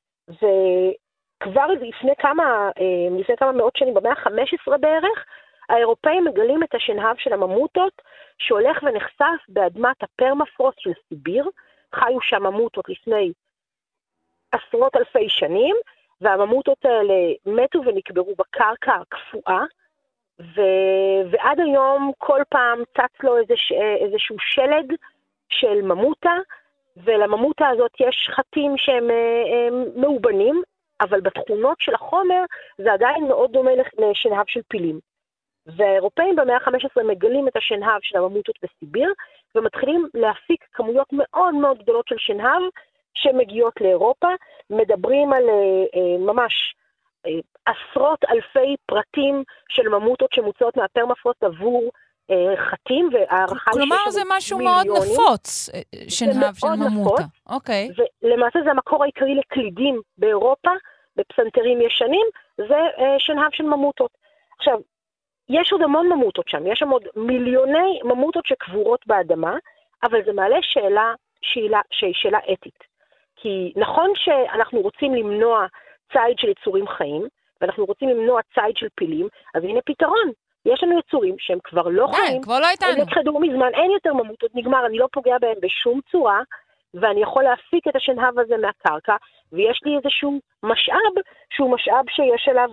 וכבר לפני כמה מאות שנים, במאה ה-15 בערך, האירופאים מגלים את השנהב של הממוטות, שהולך ונחשף באדמת הפרמפרוסט של סיביר. חיו שם ממוטות לפני עשרות אלפי שנים, והממוטות האלה מתו ונקברו בקרקע הקפואה, ועד היום כל פעם צץ לו איזשהו שלד של ממוטה, ולממוטה הזאת יש חטים שהם מאובנים, אבל בתכונות של החומר זה עדיין מאוד דומה לשנהב של פילים. והאירופאים במאה ה-15 מגלים את השנהב של הממוטות בסיביר, ומתחילים להפיק כמויות מאוד מאוד גדולות של שנהב שמגיעות לאירופה. מדברים על ממש עשרות אלפי פרטים של ממוטות שמוצאות מהפרמפרוסט עבור חטים, והערכה כלומר זה משהו מאוד נפוץ, שנהב של ממוטה. אוקיי. ולמעשה זה המקור העיקרי לקלידים באירופה, בפסנתרים ישנים, זה שנהב של ממוטות. עכשיו, יש עוד המון ממוטות שם, יש שם עוד מיליוני ממוטות שקבורות באדמה, אבל זה מעלה שאלה אתית. כי נכון שאנחנו רוצים למנוע ציד של יצורים חיים, ואנחנו רוצים למנוע ציד של פילים, אז הנה פתרון. יש לנו יצורים שהם כבר לא חיים, כבר לא איתנו. הם נכחדו מזמן, אין יותר ממוטות, נגמר, אני לא פוגע בהם בשום צורה, ואני יכול להפיק את השנהב הזה מהקרקע, ויש לי איזשהו משאב, שהוא משאב שיש אליו,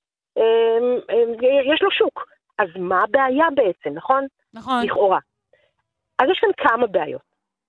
יש לו שוק. אז מה הבעיה בעצם, נכון? נכון. לכאורה. אז יש כאן כמה בעיות.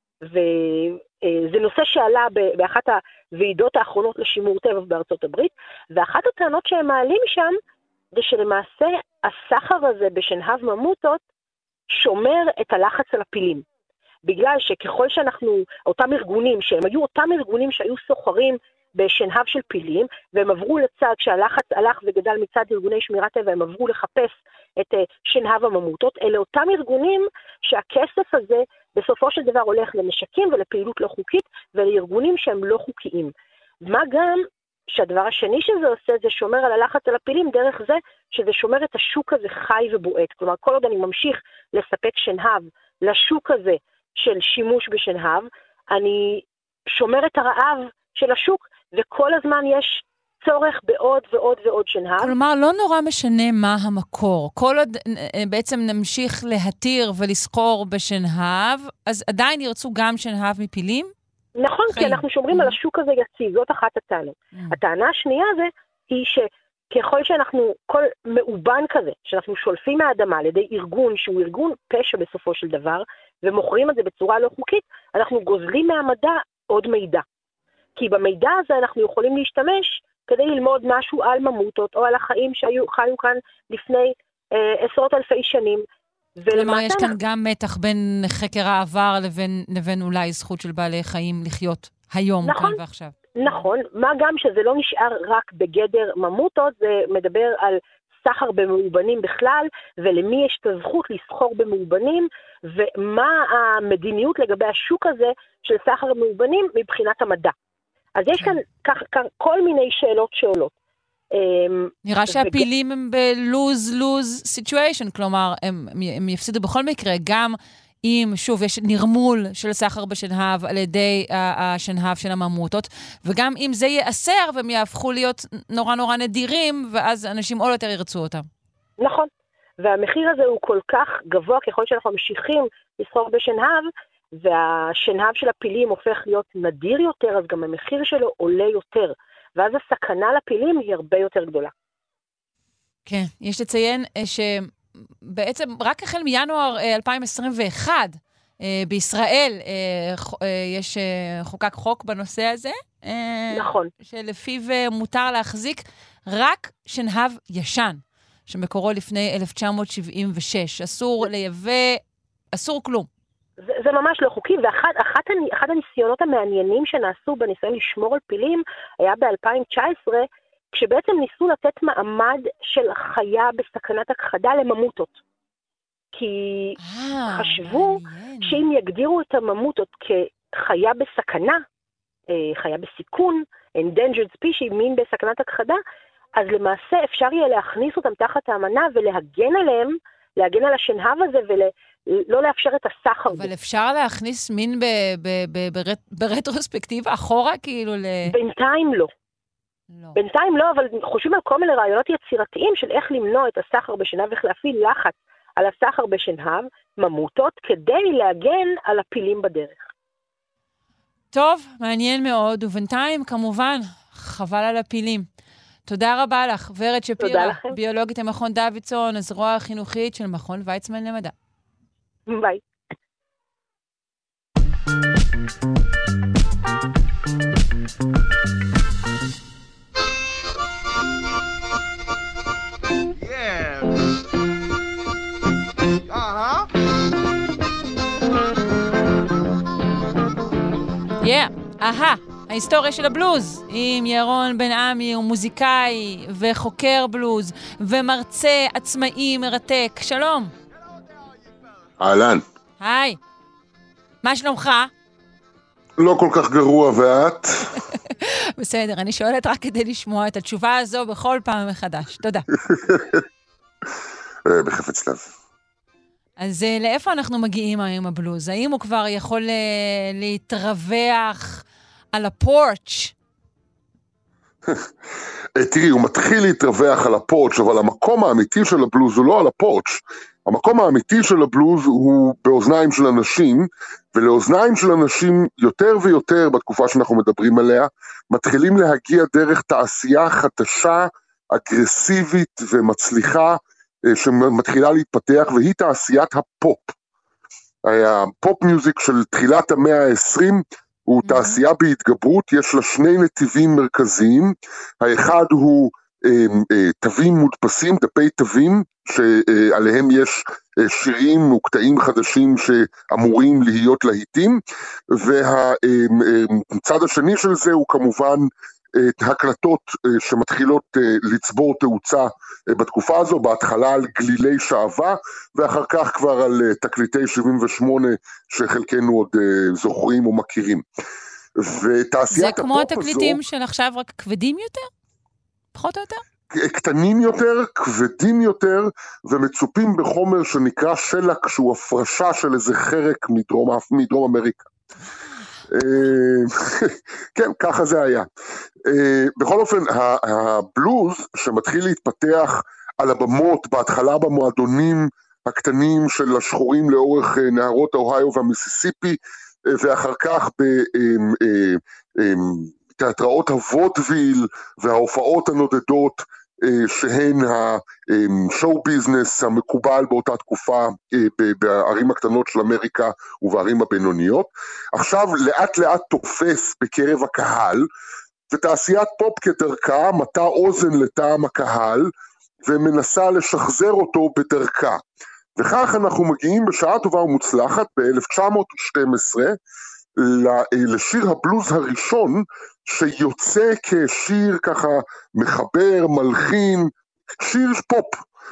וזה נושא שעלה באחת הוועידות האחרונות לשימור טבע בארצות הברית, ואחת הטענות שהם מעלים שם, זה שלמעשה הסחר הזה בשנהב ממוטות, שומר את הלחץ על הפילים. בגלל שככל שאנחנו, אותם ארגונים, שהם היו אותם ארגונים שהיו סוחרים בשנהב של פילים, והם עברו לצד, כשהלחץ הלך וגדל מצד ארגוני שמירת טבע, הם עברו לחפש את שנהב הממוטות, אלה אותם ארגונים שהכסף הזה בסופו של דבר הולך לנשקים ולפעילות לא חוקית, ולארגונים שהם לא חוקיים. מה גם שהדבר השני שזה עושה, זה שומר על הלחץ על הפילים, דרך זה שזה שומר את השוק הזה חי ובועט. כלומר, כל עוד אני ממשיך לספק שנהב לשוק הזה של שימוש בשנהב, אני שומר את הרעב של השוק, וכל הזמן יש צורך בעוד ועוד ועוד שנהב. כלומר, לא נורא משנה מה המקור. כל עוד בעצם נמשיך להתיר ולסחור בשנהב, אז עדיין ירצו גם שנהב מפילים? נכון, כי אנחנו שומרים על השוק הזה יציב, זאת אחת הטענות. הטענה השנייה זה, היא שככל שאנחנו, כל מאובן כזה, שאנחנו שולפים מהאדמה על ידי ארגון, שהוא ארגון פשע בסופו של דבר, ומוכרים את זה בצורה לא חוקית, אנחנו גוזלים מהמדע עוד מידע. כי במידע הזה אנחנו יכולים להשתמש כדי ללמוד משהו על ממוטות, או על החיים שחיו כאן לפני עשרות אלפי שנים. כלומר, יש כאן גם מתח בין חקר העבר לבין אולי זכות של בעלי חיים לחיות היום, כאן ועכשיו. נכון, מה גם שזה לא נשאר רק בגדר ממוטות, זה מדבר על סחר במאובנים בכלל, ולמי יש את הזכות לסחור במאובנים, ומה המדיניות לגבי השוק הזה של סחר במאובנים מבחינת המדע. אז יש כאן כל מיני שאלות שעולות. נראה שהפילים הם ב-lose-lose situation, כלומר, הם יפסידו בכל מקרה, גם אם, שוב, יש נרמול של סחר בשנהב על ידי השנהב של הממוטות, וגם אם זה יאסר והם יהפכו להיות נורא נורא נדירים, ואז אנשים עוד יותר ירצו אותם. נכון, והמחיר הזה הוא כל כך גבוה, ככל שאנחנו ממשיכים לסחור בשנהב, והשנהב של הפילים הופך להיות נדיר יותר, אז גם המחיר שלו עולה יותר, ואז הסכנה לפילים היא הרבה יותר גדולה. כן, יש לציין שבעצם רק החל מינואר 2021, בישראל יש חוקק חוק בנושא הזה. נכון. שלפיו מותר להחזיק רק שנהב ישן, שמקורו לפני 1976. אסור לייבא, אסור כלום. זה ממש לא חוקי, ואחד הניסיונות המעניינים שנעשו בניסיון לשמור על פילים היה ב-2019, כשבעצם ניסו לתת מעמד של חיה בסכנת הכחדה לממוטות. כי חשבו שאם יגדירו את הממוטות כחיה בסכנה, חיה בסיכון, endangered species, מין בסכנת הכחדה, אז למעשה אפשר יהיה להכניס אותם תחת האמנה ולהגן עליהם, להגן על השנהב הזה ולא לאפשר את הסחר. אבל אפשר להכניס מין ברטרוספקטיבה אחורה כאילו בינתיים לא. בינתיים לא, אבל חושבים על כל מיני רעיונות יצירתיים של איך למנוע את הסחר בשנהב, איך להפעיל לחץ על הסחר בשנהב, ממוטות, כדי להגן על הפילים בדרך. טוב, מעניין מאוד, ובינתיים כמובן חבל על הפילים. תודה רבה לך, ורד שפירא, ביולוגית המכון דוידסון, הזרוע החינוכית של מכון ויצמן למדע. ביי. ההיסטוריה של הבלוז, עם ירון בן עמי, הוא מוזיקאי וחוקר בלוז ומרצה עצמאי מרתק. שלום. אהלן. היי. מה שלומך? לא כל כך גרוע, ואת? בסדר, אני שואלת רק כדי לשמוע את התשובה הזו בכל פעם מחדש. תודה. בחפץ לב. אז לאיפה אנחנו מגיעים עם הבלוז? האם הוא כבר יכול להתרווח על הפורץ'? תראי, הוא מתחיל להתרווח על הפורץ', אבל המקום האמיתי של הבלוז הוא לא על הפורץ', המקום האמיתי של הבלוז הוא באוזניים של אנשים, ולאוזניים של אנשים יותר ויותר בתקופה שאנחנו מדברים עליה, מתחילים להגיע דרך תעשייה חדשה, אגרסיבית ומצליחה, שמתחילה להתפתח, והיא תעשיית הפופ. הפופ מיוזיק של תחילת המאה ה-20, הוא תעשייה בהתגברות, יש לה שני נתיבים מרכזיים, האחד הוא תווים מודפסים, דפי תווים, שעליהם יש שירים וקטעים חדשים שאמורים להיות להיטים, והצד השני של זה הוא כמובן הקלטות שמתחילות לצבור תאוצה בתקופה הזו, בהתחלה על גלילי שעבה, ואחר כך כבר על תקליטי 78 שחלקנו עוד זוכרים או מכירים. זה כמו התקליטים של עכשיו רק כבדים יותר? פחות או יותר? קטנים יותר, כבדים יותר, ומצופים בחומר שנקרא שלק, שהוא הפרשה של איזה חרק מדרום אמריקה. כן, ככה זה היה. בכל אופן, הבלוז שמתחיל להתפתח על הבמות, בהתחלה במועדונים הקטנים של השחורים לאורך נהרות האוהיו והמיסיסיפי, ואחר כך בתיאטראות הוודוויל וההופעות הנודדות, שהן השואו ביזנס המקובל באותה תקופה בערים הקטנות של אמריקה ובערים הבינוניות. עכשיו לאט לאט תופס בקרב הקהל, ותעשיית פופ כדרכה מטה אוזן לטעם הקהל, ומנסה לשחזר אותו בדרכה. וכך אנחנו מגיעים בשעה טובה ומוצלחת ב-1912 לשיר הבלוז הראשון, שיוצא כשיר ככה מחבר, מלחין, שיר פופ.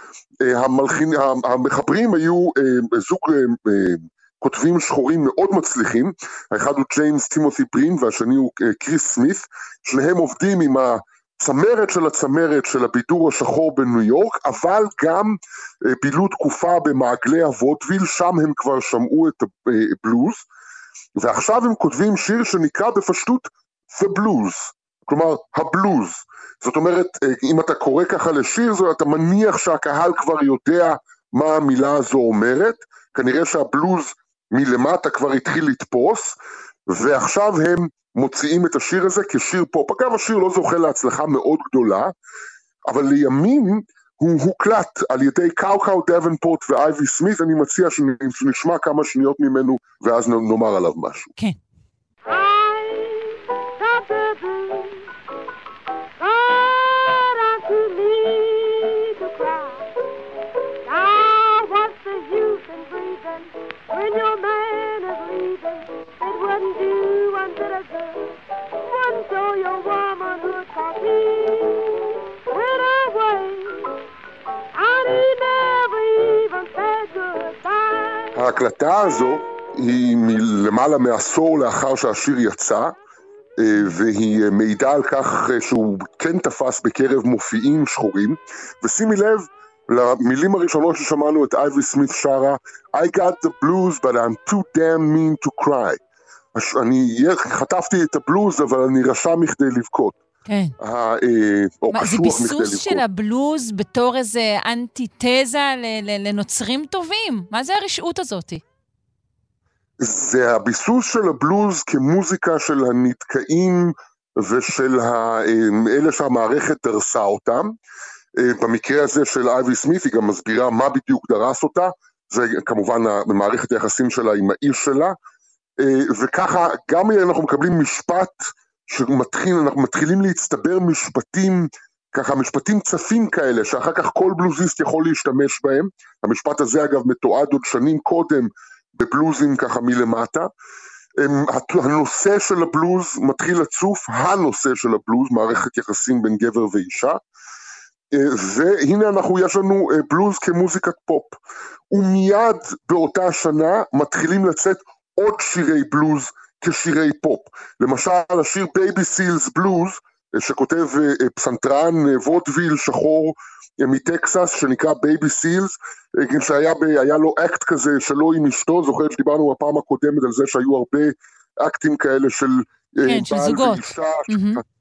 המחברים היו זוג כותבים שחורים מאוד מצליחים, האחד הוא ג'יימס טימותי ברין והשני הוא קריס סמית, שניהם עובדים עם הצמרת של הצמרת של הבידור השחור בניו יורק, אבל גם בילו תקופה במעגלי הוודוויל, שם הם כבר שמעו את הבלוז, ועכשיו הם כותבים שיר שנקרא בפשטות The Blues, כלומר הבלוז. זאת אומרת, אם אתה קורא ככה לשיר, אתה מניח שהקהל כבר יודע מה המילה הזו אומרת, כנראה שהבלוז מלמטה כבר התחיל לתפוס, ועכשיו הם מוציאים את השיר הזה כשיר פופ. אגב, השיר לא זוכה להצלחה מאוד גדולה, אבל לימים הוא הוקלט על ידי קאו דבנפורט ואייבי סמית, אני מציע שנשמע כמה שניות ממנו, ואז נאמר עליו משהו. כן. When your man is leaving, it wouldn't do one bit of good. Wouldn't show your womanhood, 'cause he went away, and he never even said goodbye. ההקלטה הזו היא מלמעלה מעשור לאחר שהשיר יצא, והיא מעידה על כך שהוא כן תפס בקרב מופיעים שחורים, ושימי לב, למילים הראשונות ששמענו את אייבי סמית שרה, I got the blues but I'm too damn mean to cry. אני חטפתי את הבלוז אבל אני רשע מכדי לבכות. כן. זה ביסוס של הבלוז בתור איזה אנטיתזה לנוצרים טובים? מה זה הרשעות הזאת? זה הביסוס של הבלוז כמוזיקה של הנתקעים ושל אלה שהמערכת דרסה אותם. במקרה הזה של אייבי סמית היא גם מסבירה מה בדיוק דרס אותה, זה כמובן מערכת היחסים שלה עם האיש שלה, וככה גם אנחנו מקבלים משפט אנחנו מתחילים להצטבר משפטים, ככה משפטים צפים כאלה, שאחר כך כל בלוזיסט יכול להשתמש בהם, המשפט הזה אגב מתועד עוד שנים קודם בבלוזים ככה מלמטה, הנושא של הבלוז מתחיל לצוף, הנושא של הבלוז, מערכת יחסים בין גבר ואישה, והנה יש לנו בלוז כמוזיקת פופ, ומיד באותה שנה מתחילים לצאת עוד שירי בלוז כשירי פופ, למשל השיר בייבי סילס בלוז, שכותב פסנתרן וודוויל שחור מטקסס, שנקרא בייבי סילס, שהיה לו אקט כזה שלו עם אשתו, זוכר שדיברנו בפעם הקודמת על זה שהיו הרבה אקטים כאלה של כן, של זוגות.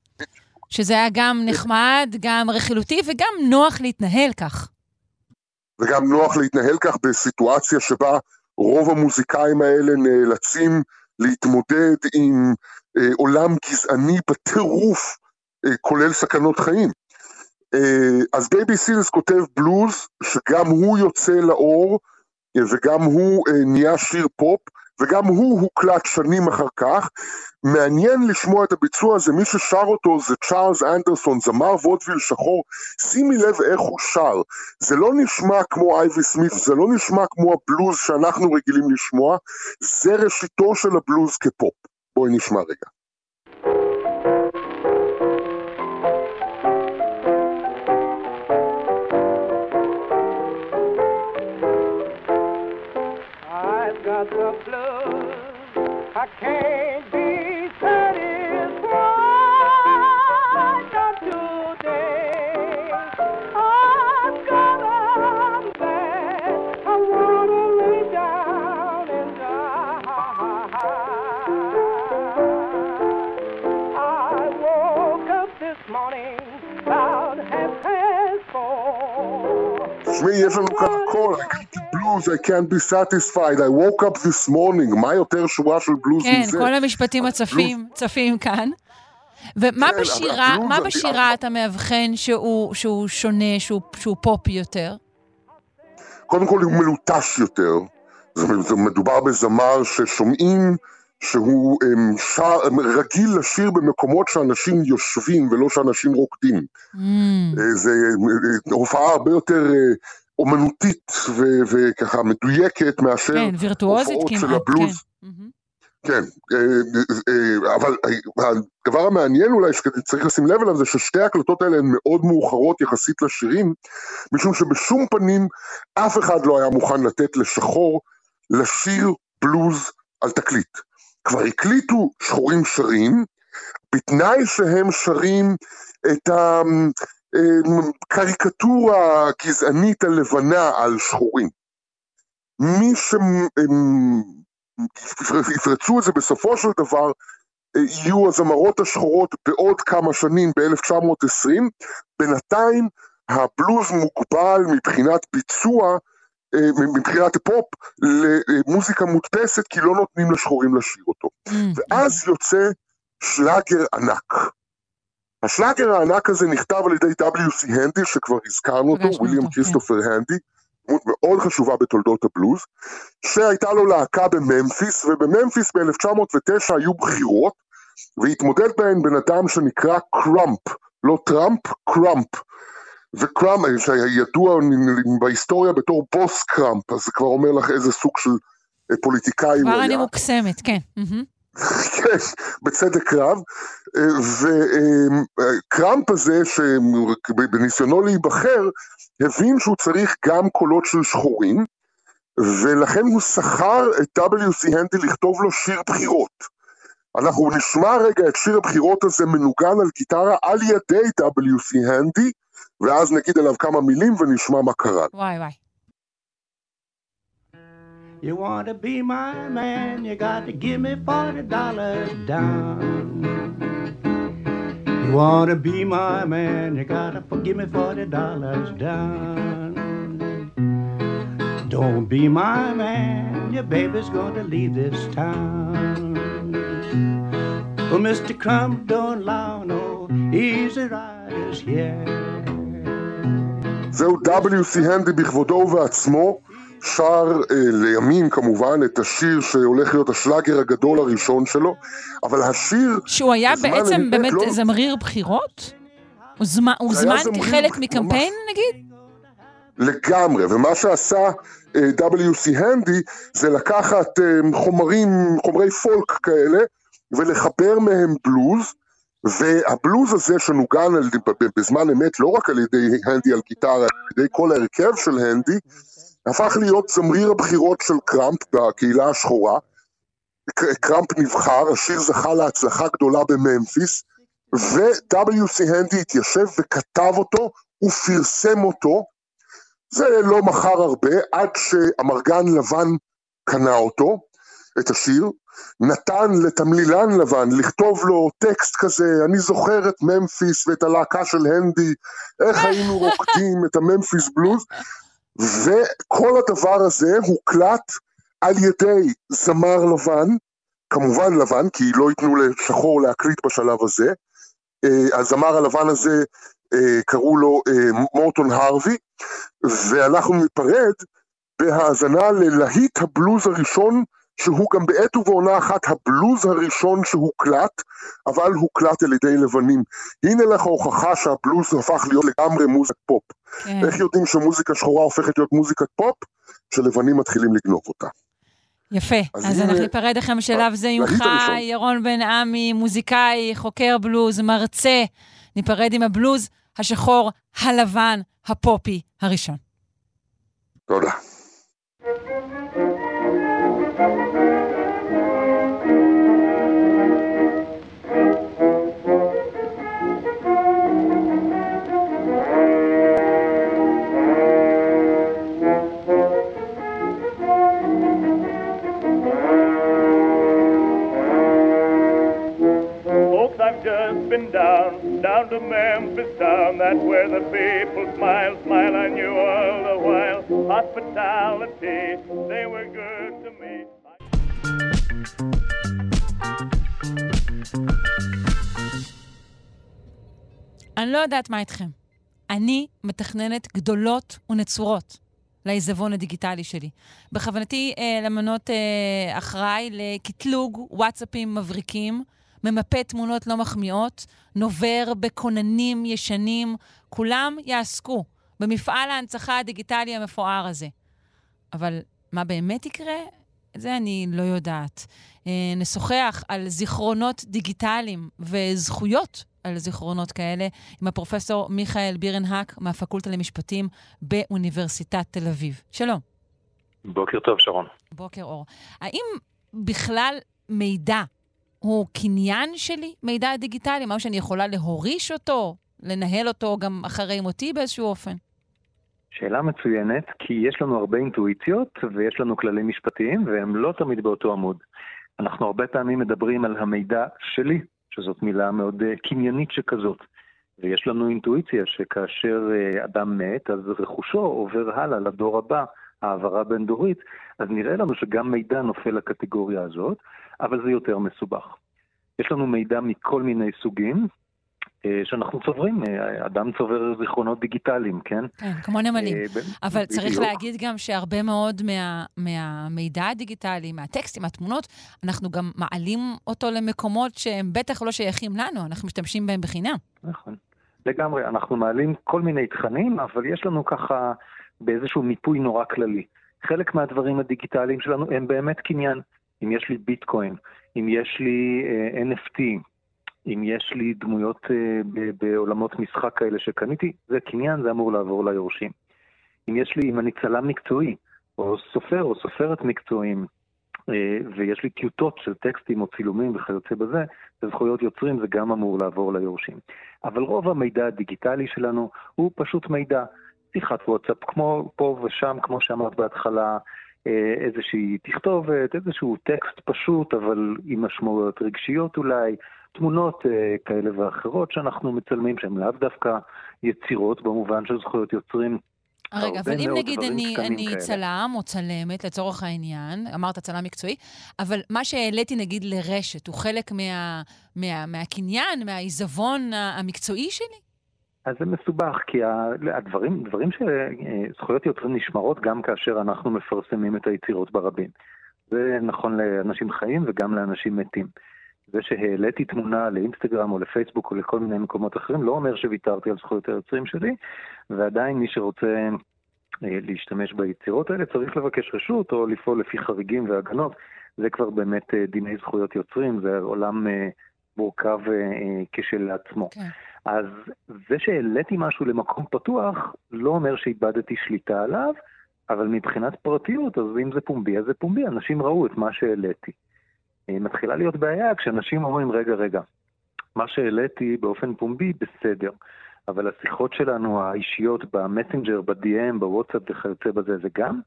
שזה היה גם נחמד, גם רכילותי, וגם נוח להתנהל כך. וגם נוח להתנהל כך בסיטואציה שבה רוב המוזיקאים האלה נאלצים להתמודד עם עולם גזעני בטירוף, כולל סכנות חיים. אז בייבי סילס כותב בלוז שגם הוא יוצא לאור, וגם הוא נהיה שיר פופ, וגם הוא הוקלט שנים אחר כך. מעניין לשמוע את הביצוע הזה, מי ששר אותו זה צ'ארלס אנדרסון, זמר וודוויל שחור. שימי לב איך הוא שר, זה לא נשמע כמו אייבי סמית, זה לא נשמע כמו הבלוז שאנחנו רגילים לשמוע, זה ראשיתו של הבלוז כפופ. בואי נשמע רגע. Got the blues, I can't be satisfied not today. I've got a bad, I wanna lay down and die. I woke up this morning about 4:30. שמי, יש לנו כאן הכל, I got the blues, I can't be satisfied, I woke up this morning, מה יותר שורה של בלוז מזה? כן, כל המשפטים צפים כאן. ומה בשירה אתה מאבחן שהוא שונה, שהוא פופי יותר? קודם כל הוא מלוטש יותר, זה מדובר בזמר ששומעים שהוא רגיל לשיר במקומות שאנשים יושבים ולא שאנשים רוקדים. זה הופעה הרבה יותר אומנותית וככה מדויקת מאשר הופעות של הבלוז. כן, אבל הדבר המעניין אולי שצריך לשים לב אליו זה ששתי ההקלטות האלה הן מאוד מאוחרות יחסית לשירים, משום שבשום פנים אף אחד לא היה מוכן לתת לשחור לשיר בלוז על תקליט. כבר הקליטו שחורים שרים, בתנאי שהם שרים את הקריקטורה הגזענית הלבנה על שחורים. מי שיפרצו את זה בסופו של דבר, יהיו הזמרות השחורות בעוד כמה שנים, ב-1920, בינתיים הבלוז מוגבל מבחינת ביצוע, מבחינת הפופ, למוזיקה מודפסת, כי לא נותנים לשחורים לשיר אותו. ואז יוצא שלאגר ענק. השלאגר הענק הזה נכתב על ידי W.C. הנדי, שכבר הזכרנו אותו, וויליאם כריסטופר הנדי, דמות מאוד חשובה בתולדות הבלוז, שהייתה לו להקה בממפיס, ובממפיס ב-1909 היו בחירות, והתמודד בהן בן אדם שנקרא קראמפ, לא טראמפ, קראמפ. וקראמפ, שידוע בהיסטוריה בתור בוס קראמפ, אז זה כבר אומר לך איזה סוג של פוליטיקאי. כבר אני מוקסמת, כן. כן, בצדק רב, וקראמפ הזה, שבניסיונו להיבחר, הבין שהוא צריך גם קולות של שחורים, ולכן הוא שכר את W.C. הנדי לכתוב לו שיר בחירות. אנחנו נשמע רגע את שיר הבחירות הזה מנוגן על גיטרה על ידי W.C. הנדי, ואז נגיד עליו כמה מילים ונשמע מה קרה. וואי וואי. You want to be my man, you got to give me $40 down. You want to be my man, you got to give me $40 down. Don't be my man, your baby's going to leave this town. Well, Mr. Crump don't allow no easy riders here. זהו W.C. הנדי בכבודו ובעצמו, שר לימים כמובן את השיר שהולך להיות השלאגר הגדול הראשון שלו, אבל השיר... שהוא היה בעצם באמת זמריר בחירות? הוא זמן כחלק מקמפיין נגיד? לגמרי, ומה שעשה W.C. הנדי זה לקחת חומרי פולק כאלה, ולחבר מהם בלוז, והבלוז הזה שנוגן בזמן אמת לא רק על ידי הנדי על גיטרה, על ידי כל ההרכב של הנדי, הפך להיות זמריר הבחירות של קראמפ בקהילה השחורה. קראמפ נבחר, השיר זכה להצלחה גדולה בממפיס, ו-W.C. הנדי התיישב וכתב אותו ופרסם אותו. זה לא מחר הרבה, עד שהמרגן לבן קנה אותו, את השיר, נתן לתמלילן לבן לכתוב לו טקסט כזה, אני זוכר את ממפיס ואת הלהקה של הנדי, איך היינו רוקדים את הממפיס בלוז, וכל הדבר הזה הוקלט על ידי זמר לבן, כמובן לבן, כי לא ייתנו לשחור להקליט בשלב הזה. הזמר הלבן הזה קראו לו מורטון הרווי, ואנחנו ניפרד בהאזנה ללהיט הבלוז הראשון, שהוא גם בעת ובעונה אחת הבלוז הראשון שהוקלט, אבל הוקלט על ידי לבנים. הנה לך הוכחה שהבלוז הפך להיות לגמרי מוזיקת פופ. איך יודעים שמוזיקה שחורה הופכת להיות מוזיקת פופ? שלבנים מתחילים לגנוב אותה. יפה, אז אנחנו ניפרד לכם בשלב זה ממך, ירון בן עמי, מוזיקאי, חוקר בלוז, מרצה. ניפרד עם הבלוז השחור, הלבן, הפופי הראשון. תודה. Down to Memphis town, that's where the people smile on you all the while. Hospitality, they were good to me. אני לא יודעת מה איתכם. אני מתכננת גדולות ונצורות לעיזבון הדיגיטלי שלי. בכוונתי למנות אחראי לקטלוג וואטסאפים מבריקים, ממפה תמונות לא מחמיאות, נובר בקוננים ישנים, כולם יעסקו במפעל ההנצחה הדיגיטלי המפואר הזה. אבל מה באמת יקרה? את זה אני לא יודעת. נשוחח על זיכרונות דיגיטליים וזכויות על זיכרונות כאלה עם הפרופסור מיכאל בירנהק מהפקולטה למשפטים באוניברסיטת תל אביב. שלום. בוקר טוב, שרון. בוקר אור. האם בכלל מידע הוא קניין שלי, מידע דיגיטלי, משהו שאני יכולה להוריש אותו, לנהל אותו גם אחרי מותי באיזשהו אופן? שאלה מצוינת, כי יש לנו הרבה אינטואיציות ויש לנו כללים משפטיים, והם לא תמיד באותו עמוד. אנחנו הרבה פעמים מדברים על המידע שלי, שזאת מילה מאוד קניינית שכזאת. ויש לנו אינטואיציה שכאשר אדם מת, אז רכושו עובר הלאה לדור הבא, העברה בין דורית, אז נראה לנו שגם מידע נופל לקטגוריה הזאת, אבל זה יותר מסובך. יש לנו מידע מכל מיני סוגים, שאנחנו צוברים, אדם צובר זיכרונות דיגיטליים, כן? כן, כמו נמלים. אבל צריך להגיד גם שהרבה מאוד מהמידע הדיגיטלי, מהטקסטים, מהתמונות, אנחנו גם מעלים אותו למקומות שהם בטח לא שייכים לנו, אנחנו משתמשים בהם בחינם. נכון. לגמרי, אנחנו מעלים כל מיני תכנים, אבל יש לנו ככה באיזשהו מיפוי נורא כללי. חלק מהדברים הדיגיטליים שלנו הם באמת קניין. אם יש לי ביטקוין, אם יש לי NFT, אם יש לי דמויות בעולמות משחק כאלה שקניתי, זה קניין, זה אמור לעבור ליורשים. אם אני צלם מקצועי, או סופר או סופרת מקצועיים, ויש לי טיוטות של טקסטים או צילומים וכיוצא בזה, זכויות יוצרים זה גם אמור לעבור ליורשים. אבל רוב המידע הדיגיטלי שלנו הוא פשוט מידע. שיחת וואטסאפ, כמו פה ושם, כמו שאמרת בהתחלה, איזושהי תכתובת, איזשהו טקסט פשוט, אבל עם משמעויות רגשיות אולי, תמונות כאלה ואחרות שאנחנו מצלמים, שהן לאו דווקא יצירות במובן של זכויות יוצרים. רגע, אבל אם נגיד אני צלם או צלמת לצורך העניין, אמרת צלם מקצועי, אבל מה שהעליתי נגיד לרשת, הוא חלק מהקניין, מהעיזבון המקצועי שלי? אז זה מסובך, כי דברים שזכויות יוצרים נשמרות גם כאשר אנחנו מפרסמים את היצירות ברבים. זה נכון לאנשים חיים וגם לאנשים מתים. זה שהעליתי תמונה לאינסטגרם או לפייסבוק או לכל מיני מקומות אחרים, לא אומר שוויתרתי על זכויות היוצרים שלי, ועדיין מי שרוצה להשתמש ביצירות האלה צריך לבקש רשות או לפעול לפי חריגים והגנות. זה כבר באמת דיני זכויות יוצרים, זה עולם מורכב כשלעצמו. Okay. אז זה שהעליתי משהו למקום פתוח, לא אומר שאיבדתי שליטה עליו, אבל מבחינת פרטיות, אז אם זה פומבי, אז זה פומבי. אנשים ראו את מה שהעליתי. מתחילה להיות בעיה כשאנשים אומרים, רגע, מה שהעליתי באופן פומבי בסדר, אבל השיחות שלנו האישיות במסנג'ר, ב-DM, בוואטסאפ וכיוצא בזה זה גם,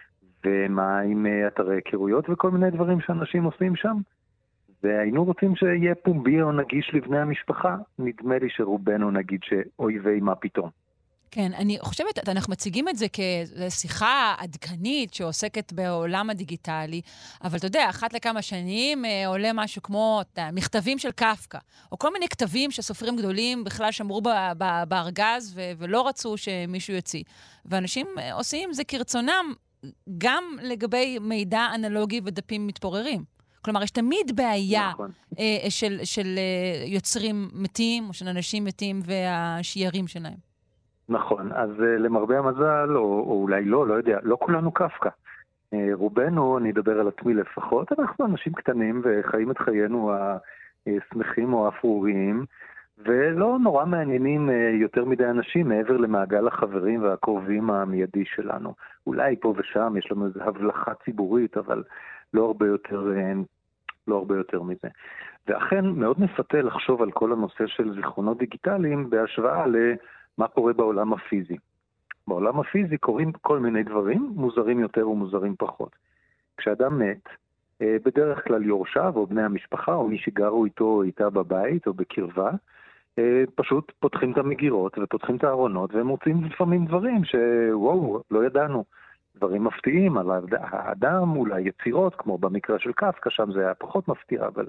ומה עם אתרי היכרויות וכל מיני דברים שאנשים עושים שם, והיינו רוצים שיהיה פומבי או נגיש לבני המשפחה, נדמה לי שרובנו נגיד שאוי ואי מה פתאום. כן, אני חושבת, אנחנו מציגים את זה כשיחה עדכנית שעוסקת בעולם הדיגיטלי, אבל אתה יודע, אחת לכמה שנים עולה משהו כמו מכתבים של קפקא, או כל מיני כתבים שסופרים גדולים בכלל שמרו בארגז ולא רצו שמישהו יוציא. ואנשים עושים זה כרצונם גם לגבי מידע אנלוגי ודפים מתפוררים. כלומר, יש תמיד בעיה של יוצרים מתים, או של אנשים מתים והשיירים שלהם. נכון, אז למרבה המזל, או אולי לא יודע, לא כולנו קפקא. רובנו, אני אדבר על עצמי לפחות, אנחנו אנשים קטנים וחיים את חיינו השמחים או האפרוריים, ולא נורא מעניינים יותר מדי אנשים מעבר למעגל החברים והקרובים המיידי שלנו. אולי פה ושם יש לנו איזו הבלחה ציבורית, אבל לא הרבה יותר מזה. ואכן מאוד מפתה לחשוב על כל הנושא של זיכרונות דיגיטליים בהשוואה מה קורה בעולם הפיזי. בעולם הפיזי קורים כל מיני דברים, מוזרים יותר ומוזרים פחות. כשאדם מת, בדרך כלל יורשיו או בני המשפחה או מי שגרו איתו או איתה בבית או בקרבה, פשוט פותחים את המגירות ופותחים את הארונות והם מוצאים לפעמים דברים שוואו, לא ידענו. דברים מפתיעים על האדם, אולי יצירות, כמו במקרה של קפקא, שם זה היה פחות מפתיע, אבל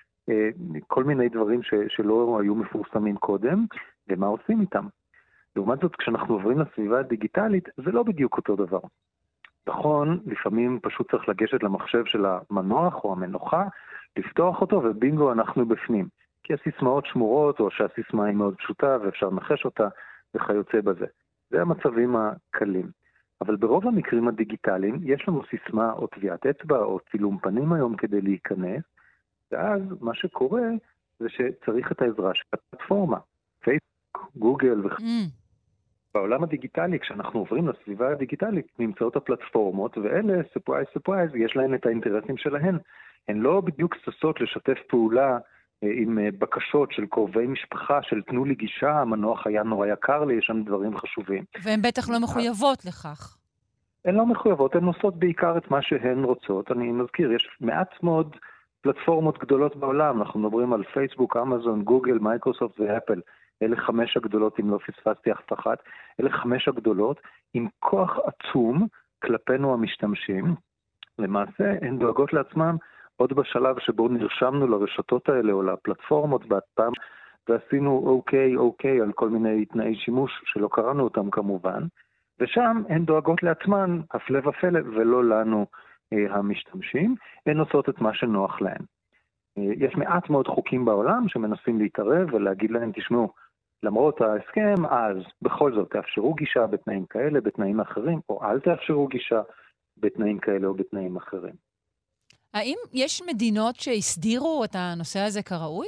כל מיני דברים שלא היו מפורסמים קודם, ומה עושים איתם. לעומת זאת, כשאנחנו עוברים לסביבה הדיגיטלית, זה לא בדיוק אותו דבר. נכון, לפעמים פשוט צריך לגשת למחשב של המנוח או המנוחה, לפתוח אותו ובינגו אנחנו בפנים. כי הסיסמאות שמורות או שהסיסמה היא מאוד פשוטה ואפשר לנחש אותה וכיוצא בזה. זה המצבים הקלים. אבל ברוב המקרים הדיגיטליים יש לנו סיסמה או טביעת אצבע או צילום פנים היום כדי להיכנס, ואז מה שקורה זה שצריך את העזרה של הפלטפורמה, פייסבוק, גוגל וכו'. בעולם הדיגיטלי, כשאנחנו עוברים לסביבה הדיגיטלית, נמצאות הפלטפורמות, ואלה, ספרייז, יש להן את האינטרסים שלהן. הן לא בדיוק ססות לשתף פעולה עם בקשות של קרובי משפחה, של תנו לי גישה, המנוח היה נורא יקר לי, יש שם דברים חשובים. והן בטח לא מחויבות לכך. הן לא מחויבות, הן עושות בעיקר את מה שהן רוצות. אני מזכיר, יש מעט מאוד פלטפורמות גדולות בעולם, אנחנו מדברים על פייסבוק, אמזון, גוגל, מייקרוסופט ואפל. אלה 5 הגדולות, אם לא פספסתי אף אחת, אלה 5 הגדולות עם כוח עצום כלפינו המשתמשים. למעשה, הן דואגות לעצמם עוד בשלב שבו נרשמנו לרשתות האלה או לפלטפורמות בעצמם, ועשינו אוקיי על כל מיני תנאי שימוש שלא קראנו אותם כמובן, ושם הן דואגות לעצמן, הפלא ופלא, ולא לנו המשתמשים, הן עושות את מה שנוח להן. יש מעט מאוד חוקים בעולם שמנסים להתערב ולהגיד להם, תשמעו, למרות ההסכם, אז בכל זאת תאפשרו גישה בתנאים כאלה, בתנאים אחרים, או אל תאפשרו גישה בתנאים כאלה או בתנאים אחרים. האם יש מדינות שהסדירו את הנושא הזה כראוי?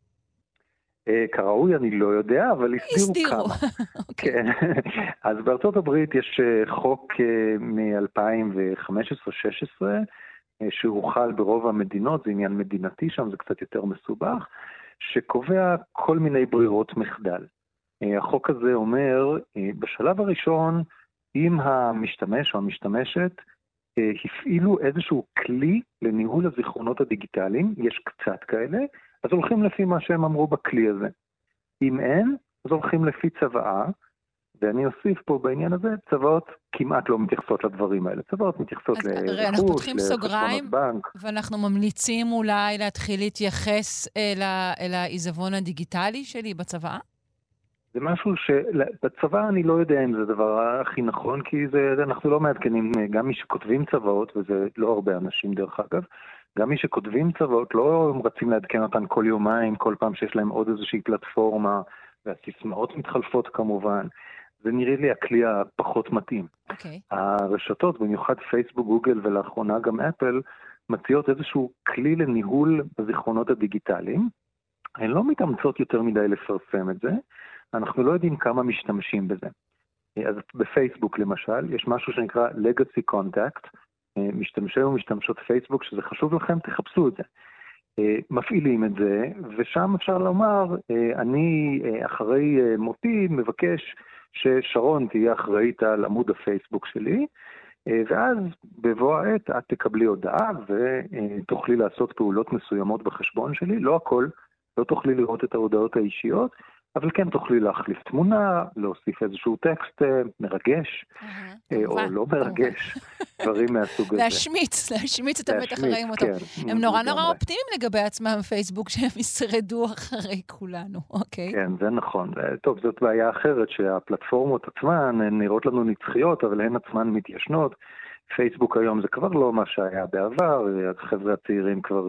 כראוי אני לא יודע, אבל הסדירו כמה. כן. אז בארצות הברית יש חוק מ-2015-16, שהוחל ברוב המדינות, זה עניין מדינתי שם, זה קצת יותר מסובך, שקובע כל מיני ברירות מחדל. החוק הזה אומר, בשלב הראשון, אם המשתמש או המשתמשת הפעילו איזשהו כלי לניהול הזיכרונות הדיגיטליים, יש קצת כאלה, אז הולכים לפי מה שהם אמרו בכלי הזה. אם אין, אז הולכים לפי צוואה, ואני אוסיף פה בעניין הזה, צוואות כמעט לא מתייחסות לדברים האלה. צוואות מתייחסות לרכוש, לחשבונות בנק. ואנחנו ממליצים אולי להתחיל להתייחס אל העיזבון הדיגיטלי שלי בצוואה? זה משהו שבצבא אני לא יודע אם זה הדבר הכי נכון, כי אנחנו לא מעדכנים, גם מי שכותבים צוואות, וזה לא הרבה אנשים דרך אגב, גם מי שכותבים צוואות לא רצים לעדכן אותן כל יומיים, כל פעם שיש להם עוד איזושהי פלטפורמה, והסיסמאות מתחלפות כמובן. זה נראה לי הכלי הפחות מתאים. הרשתות, במיוחד פייסבוק, גוגל ולאחרונה גם אפל, מציעות איזשהו כלי לניהול הזיכרונות הדיגיטליים. הן לא מתאמצות יותר מדי לפרסם את זה, אנחנו לא יודעים כמה משתמשים בזה. אז בפייסבוק למשל, יש משהו שנקרא Legacy Contact, משתמשי ומשתמשות פייסבוק, שזה חשוב לכם, תחפשו את זה. מפעילים את זה, ושם אפשר לומר, אני אחרי מותי מבקש ששרון תהיה אחראית על עמוד הפייסבוק שלי, ואז בבוא העת את תקבלי הודעה ותוכלי לעשות פעולות מסוימות בחשבון שלי, לא הכל, לא תוכלי לראות את ההודעות האישיות, אבל כן תוכלי להחליף תמונה, להוסיף איזשהו טקסט מרגש, או לא מרגש, דברים מהסוג הזה. להשמיץ את המתח הרעים אותו. הם נורא אופטימיים לגבי עצמם בפייסבוק, שהם ישרדו אחרי כולנו, אוקיי? כן, זה נכון. טוב, זאת בעיה אחרת, שהפלטפורמות עצמן נראות לנו נצחיות, אבל הן עצמן מתיישנות. פייסבוק היום זה כבר לא מה שהיה בעבר, החבר'ה הצעירים כבר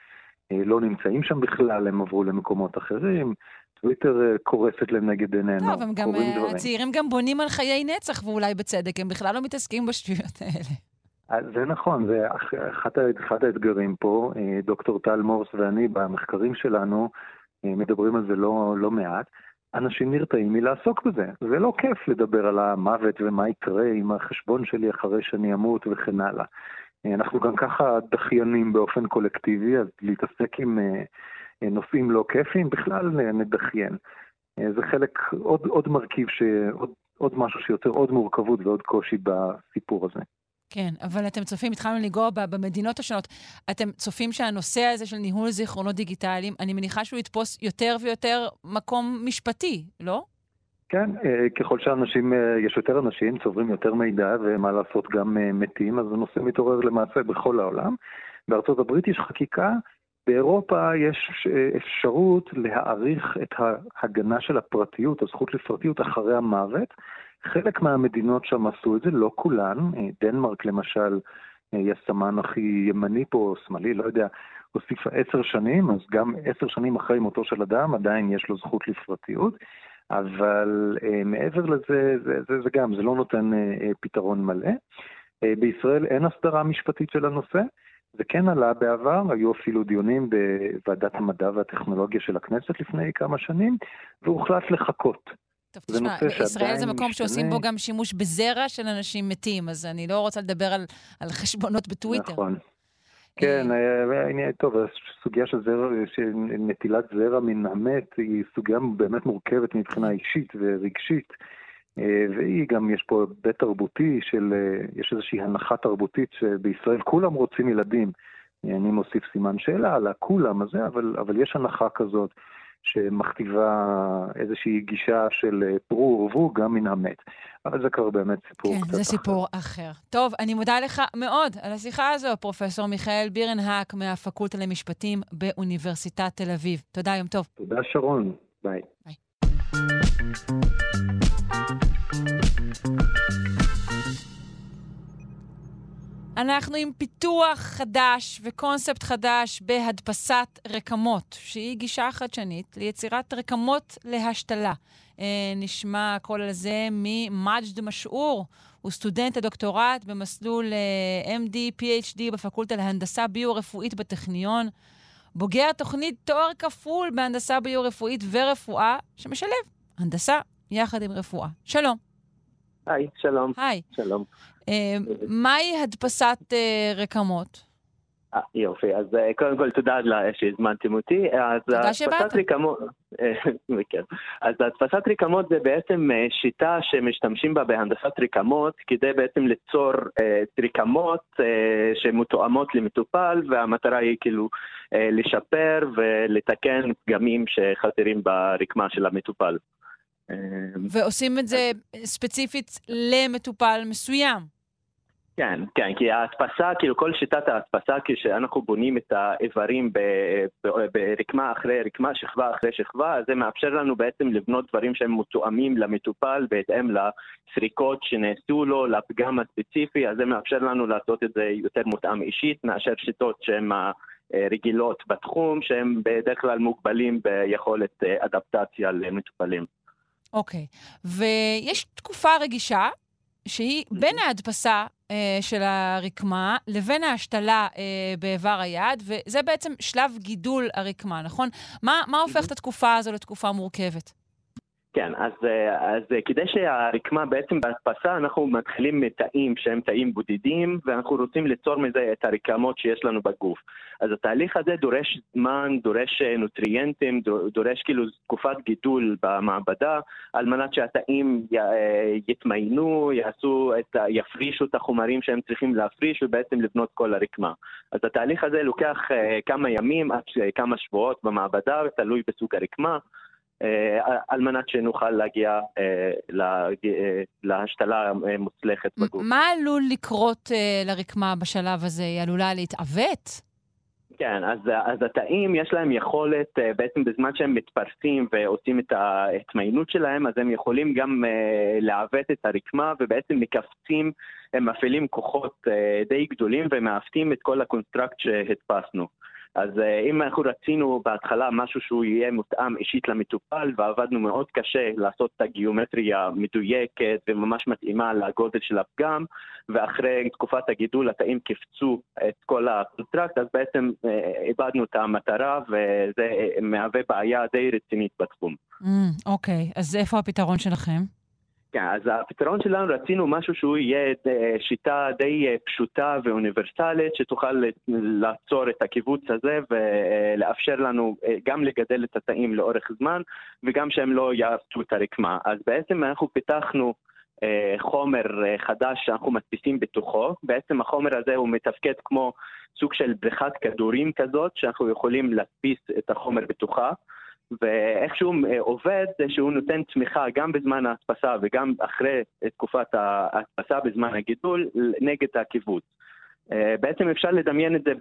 לא נמצאים שם בכלל, הם עברו למקומות אחרים, טוויטר קורסת לנגד עינינו. טוב, הם גם, הצעירים גם בונים על חיי נצח, ואולי בצדק, הם בכלל לא מתעסקים בשטויות האלה. זה נכון, זה אחד האתגרים פה, דוקטור טל מורס ואני במחקרים שלנו מדברים על זה לא מעט, אנשים נרתעים מלעסוק בזה. זה לא כיף לדבר על המוות ומה יקרה עם החשבון שלי אחרי שאני אמות וכן הלאה. אנחנו גם ככה דחיינים באופן קולקטיבי, אז להתעסק עם נושאים לא כיפים, בכלל נדחיין. זה חלק, עוד מרכיב, עוד משהו שיוצר עוד מורכבות ועוד קושי בסיפור הזה. כן, אבל אתם צופים, התחלנו לגוע במדינות השונות, אתם צופים שהנושא הזה של ניהול זיכרונות דיגיטליים, אני מניחה שהוא יתפוס יותר ויותר מקום משפטי, לא? כן, ככל שאנשים, יש יותר אנשים, צוברים יותר מידע, ומה לעשות גם מתים, אז הנושא מתעורר למעשה בכל העולם. בארצות הברית יש חקיקה, באירופה יש אפשרות להעריך את ההגנה של הפרטיות, הזכות לפרטיות אחרי המוות. חלק מהמדינות שם עשו את זה, לא כולן. דנמרק למשל, יסמן הכי ימני פה, שמאלי, לא יודע, הוסיפה 10 שנים, אז גם 10 שנים אחרי מותו של אדם, עדיין יש לו זכות לפרטיות. אבל מעבר לזה, זה גם, זה לא נותן פתרון מלא. בישראל אין הסדרה משפטית של הנושא, זה כן עלה בעבר, היו אפילו דיונים בוועדת המדע והטכנולוגיה של הכנסת לפני כמה שנים, והוחלט לחכות. טוב, תשמע, בישראל זה מקום שעושים בו גם שימוש בזרע של אנשים מתים, אז אני לא רוצה לדבר על חשבונות בטוויטר. נכון. כן, טוב, הסוגיה של נטילת זרע מן המת היא סוגיה באמת מורכבת מבחינה אישית ורגשית, והיא גם, יש פה בית תרבותי יש איזושהי הנחה תרבותית שבישראל כולם רוצים ילדים. אני מוסיף סימן שאלה על הכולם הזה, אבל יש הנחה כזאת שמכתיבה איזושהי גישה של פרו ורבו גם מן המת. אבל זה כבר באמת סיפור קצת אחר. כן, זה סיפור אחר. טוב, אני מודה לך מאוד על השיחה הזו, פרופסור מיכאל בירנהק מהפקולטה למשפטים באוניברסיטת תל אביב. תודה, יום טוב. תודה שרון, ביי. ביי. אנחנו עם פיתוח חדש וקונספט חדש בהדפסת רקמות, שהיא גישה חדשנית ליצירת רקמות להשתלה. נשמע הכל על זה ממג'ד משעור, הוא סטודנט הדוקטורט במסלול MD, PhD בפקולטה להנדסה ביו-רפואית בטכניון, בוגר תוכנית תואר כפול בהנדסה ביו-רפואית ורפואה, שמשלב הנדסה יחד עם רפואה. שלום. היי, שלום. היי. שלום. מהי הדפסת רקמות? יופי, אז קודם כל תודה שהזמנתם אותי. תודה שבאת. אז הדפסת רקמות זה בעצם שיטה שמשתמשים בה בהנדסת רקמות, כדי בעצם ליצור רקמות שמתואמות למטופל, והמטרה היא כאילו לשפר ולתקן פגמים שחסרים ברקמה של המטופל. ועושים את זה ספציפית למטופל מסוים. כן, כן, כי ההדפסה, כאילו כל שיטת ההדפסה, כשאנחנו בונים את האיברים ברקמה אחרי רקמה, שכבה אחרי שכבה, זה מאפשר לנו בעצם לבנות דברים שהם מתואמים למטופל, בהתאם לסריקות שנעשו לו, לפגם הספציפי, אז זה מאפשר לנו לעשות את זה יותר מותאם אישית, מאשר שיטות שהן רגילות בתחום, שהן בדרך כלל מוגבלים ביכולת אדפטציה למטופלים. אוקיי, ויש תקופה רגישה שהיא בין ההדפסה של הרקמה לבין ההשתלה באיבר היד, וזה בעצם שלב גידול הרקמה, נכון? מה הופך את התקופה הזו לתקופה מורכבת? כן, אז כדי שהרקמה בעצם בהדפסה, אנחנו מתחילים מתאים שהם תאים בודדים, ואנחנו רוצים ליצור מזה את הרקמות שיש לנו בגוף. אז התהליך הזה דורש זמן, דורש נוטריאנטים, דורש כאילו תקופת גידול במעבדה, על מנת שהתאים יתמיינו, יפרישו את החומרים שהם צריכים להפריש, ובעצם לבנות כל הרקמה. אז התהליך הזה לוקח כמה ימים, עד כמה שבועות במעבדה, תלוי בסוג הרקמה, על מנת שנוכל להגיע להשתלה מוצלחת בגוף. מה עלול לקרות לרקמה בשלב הזה? היא עלולה להתעוות? כן, אז התאים יש להם יכולת, בעצם בזמן שהם מתפרסים ועושים את ההתמיינות שלהם, אז הם יכולים גם לעוות את הרקמה, ובעצם מקפצים, הם מפעילים כוחות די גדולים ומאפתים את כל הקונסטרקט שהדפסנו. אז אם אנחנו רצינו בהתחלה משהו שהוא יהיה מותאם אישית למטופל, ועבדנו מאוד קשה לעשות את הגיאומטריה מדויקת וממש מתאימה לגודל של הפגם, ואחרי תקופת הגידול התאים קפצו את כל הקונסטרקט, אז בעצם איבדנו את המטרה, וזה מהווה בעיה די רצינית בתחום. אוקיי, אז איפה הפתרון שלכם? כן, אז הפתרון שלנו רצינו משהו שהוא יהיה שיטה די פשוטה ואוניברסלית, שתוכל לעצור את הקיבוץ הזה ולאפשר לנו גם לגדל את התאים לאורך זמן, וגם שהם לא יעוותו את הרקמה. אז בעצם אנחנו פיתחנו חומר חדש שאנחנו מדפיסים בתוכו. בעצם החומר הזה הוא מתפקד כמו סוג של בריכת כדורים כזאת, שאנחנו יכולים להדפיס את החומר בתוכה. ואיך שהוא עובד זה שהוא נותן תמיכה גם בזמן ההדפסה וגם אחרי תקופת ההדפסה בזמן הגידול נגד הקיבוץ. בעצם אפשר לדמיין את זה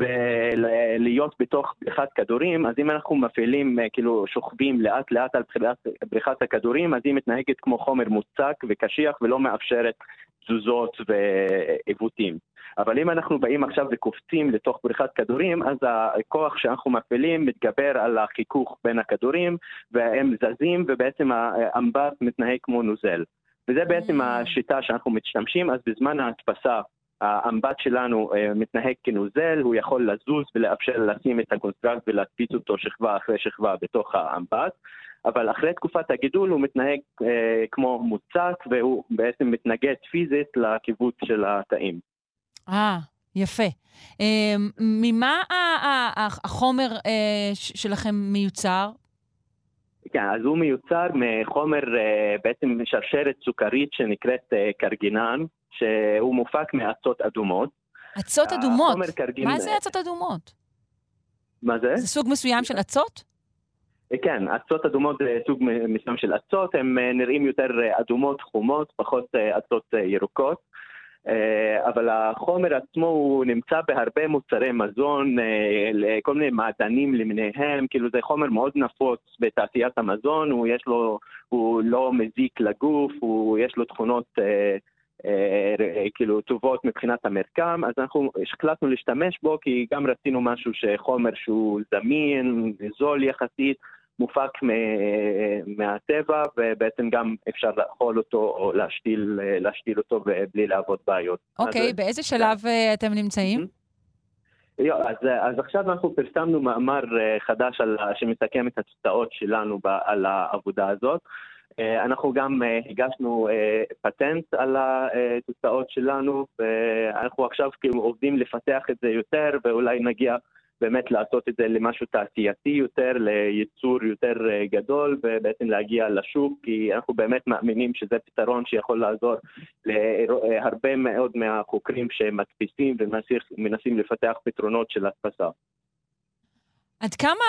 להיות בתוך בריכת כדורים, אז אם אנחנו מפעילים, כאילו שוכבים לאט לאט על בריכת הכדורים, אז היא מתנהגת כמו חומר מוצק וקשיח ולא מאפשרת תזוזות ועיוותים. אבל אם אנחנו באים עכשיו וקופצים לתוך בריכת כדורים, אז הכוח שאנחנו מפעילים מתגבר על החיכוך בין הכדורים, והם זזים, ובעצם האמבט מתנהג כמו נוזל. וזה בעצם השיטה שאנחנו משתמשים, אז בזמן ההדפסה, האמבט שלנו מתנהג כנוזל, הוא יכול לזוז ולאפשר לשים את הקונסטרקט ולהדפיס אותו שכבה אחרי שכבה בתוך האמבט, אבל אחרי תקופת הגידול הוא מתנהג כמו מוצק, והוא בעצם מתנגד פיזית לקיבוץ של התאים. יפה. ממה החומר שלכם מיוצר? כן, אז הוא מיוצר מחומר, בעצם שרשרת סוכרית שנקראת קרגינן, שהוא מופק מעצות אדומות. עצות אדומות? מה זה עצות אדומות? מה זה? זה סוג מסוים של עצות? כן, עצות אדומות זה סוג מסוים של עצות, הם נראים יותר אדומות, חומות, פחות עצות ירוקות. אבל החומר עצמו הוא נמצא בהרבה מוצרי מזון, לכל מיני מעדנים למיניהם, כאילו זה חומר מאוד נפוץ בתעשיית המזון, הוא לא מזיק לגוף, יש לו תכונות כאילו טובות מבחינת המרקם, אז אנחנו החלטנו להשתמש בו, כי גם רצינו משהו שחומר שהוא זמין, זול יחסית, מופק מהטבע, ובעצם גם אפשר לאכול אותו או להשתיל אותו בלי לעבוד בעיות. אוקיי, באיזה שלב אתם נמצאים? אז עכשיו אנחנו פרסמנו מאמר חדש שמסכם את התוצאות שלנו על העבודה הזאת. אנחנו גם הגשנו פטנט על התוצאות שלנו, ואנחנו עכשיו עובדים לפתח את זה יותר, ואולי נגיע באמת לעשות את זה למשהו תעשייתי יותר, לייצור יותר גדול, ובעצם להגיע לשוק, כי אנחנו באמת מאמינים שזה פתרון שיכול לעזור להרבה מאוד מהחוקרים שמדפיסים ומנסים לפתח פתרונות של הדפסה. עד כמה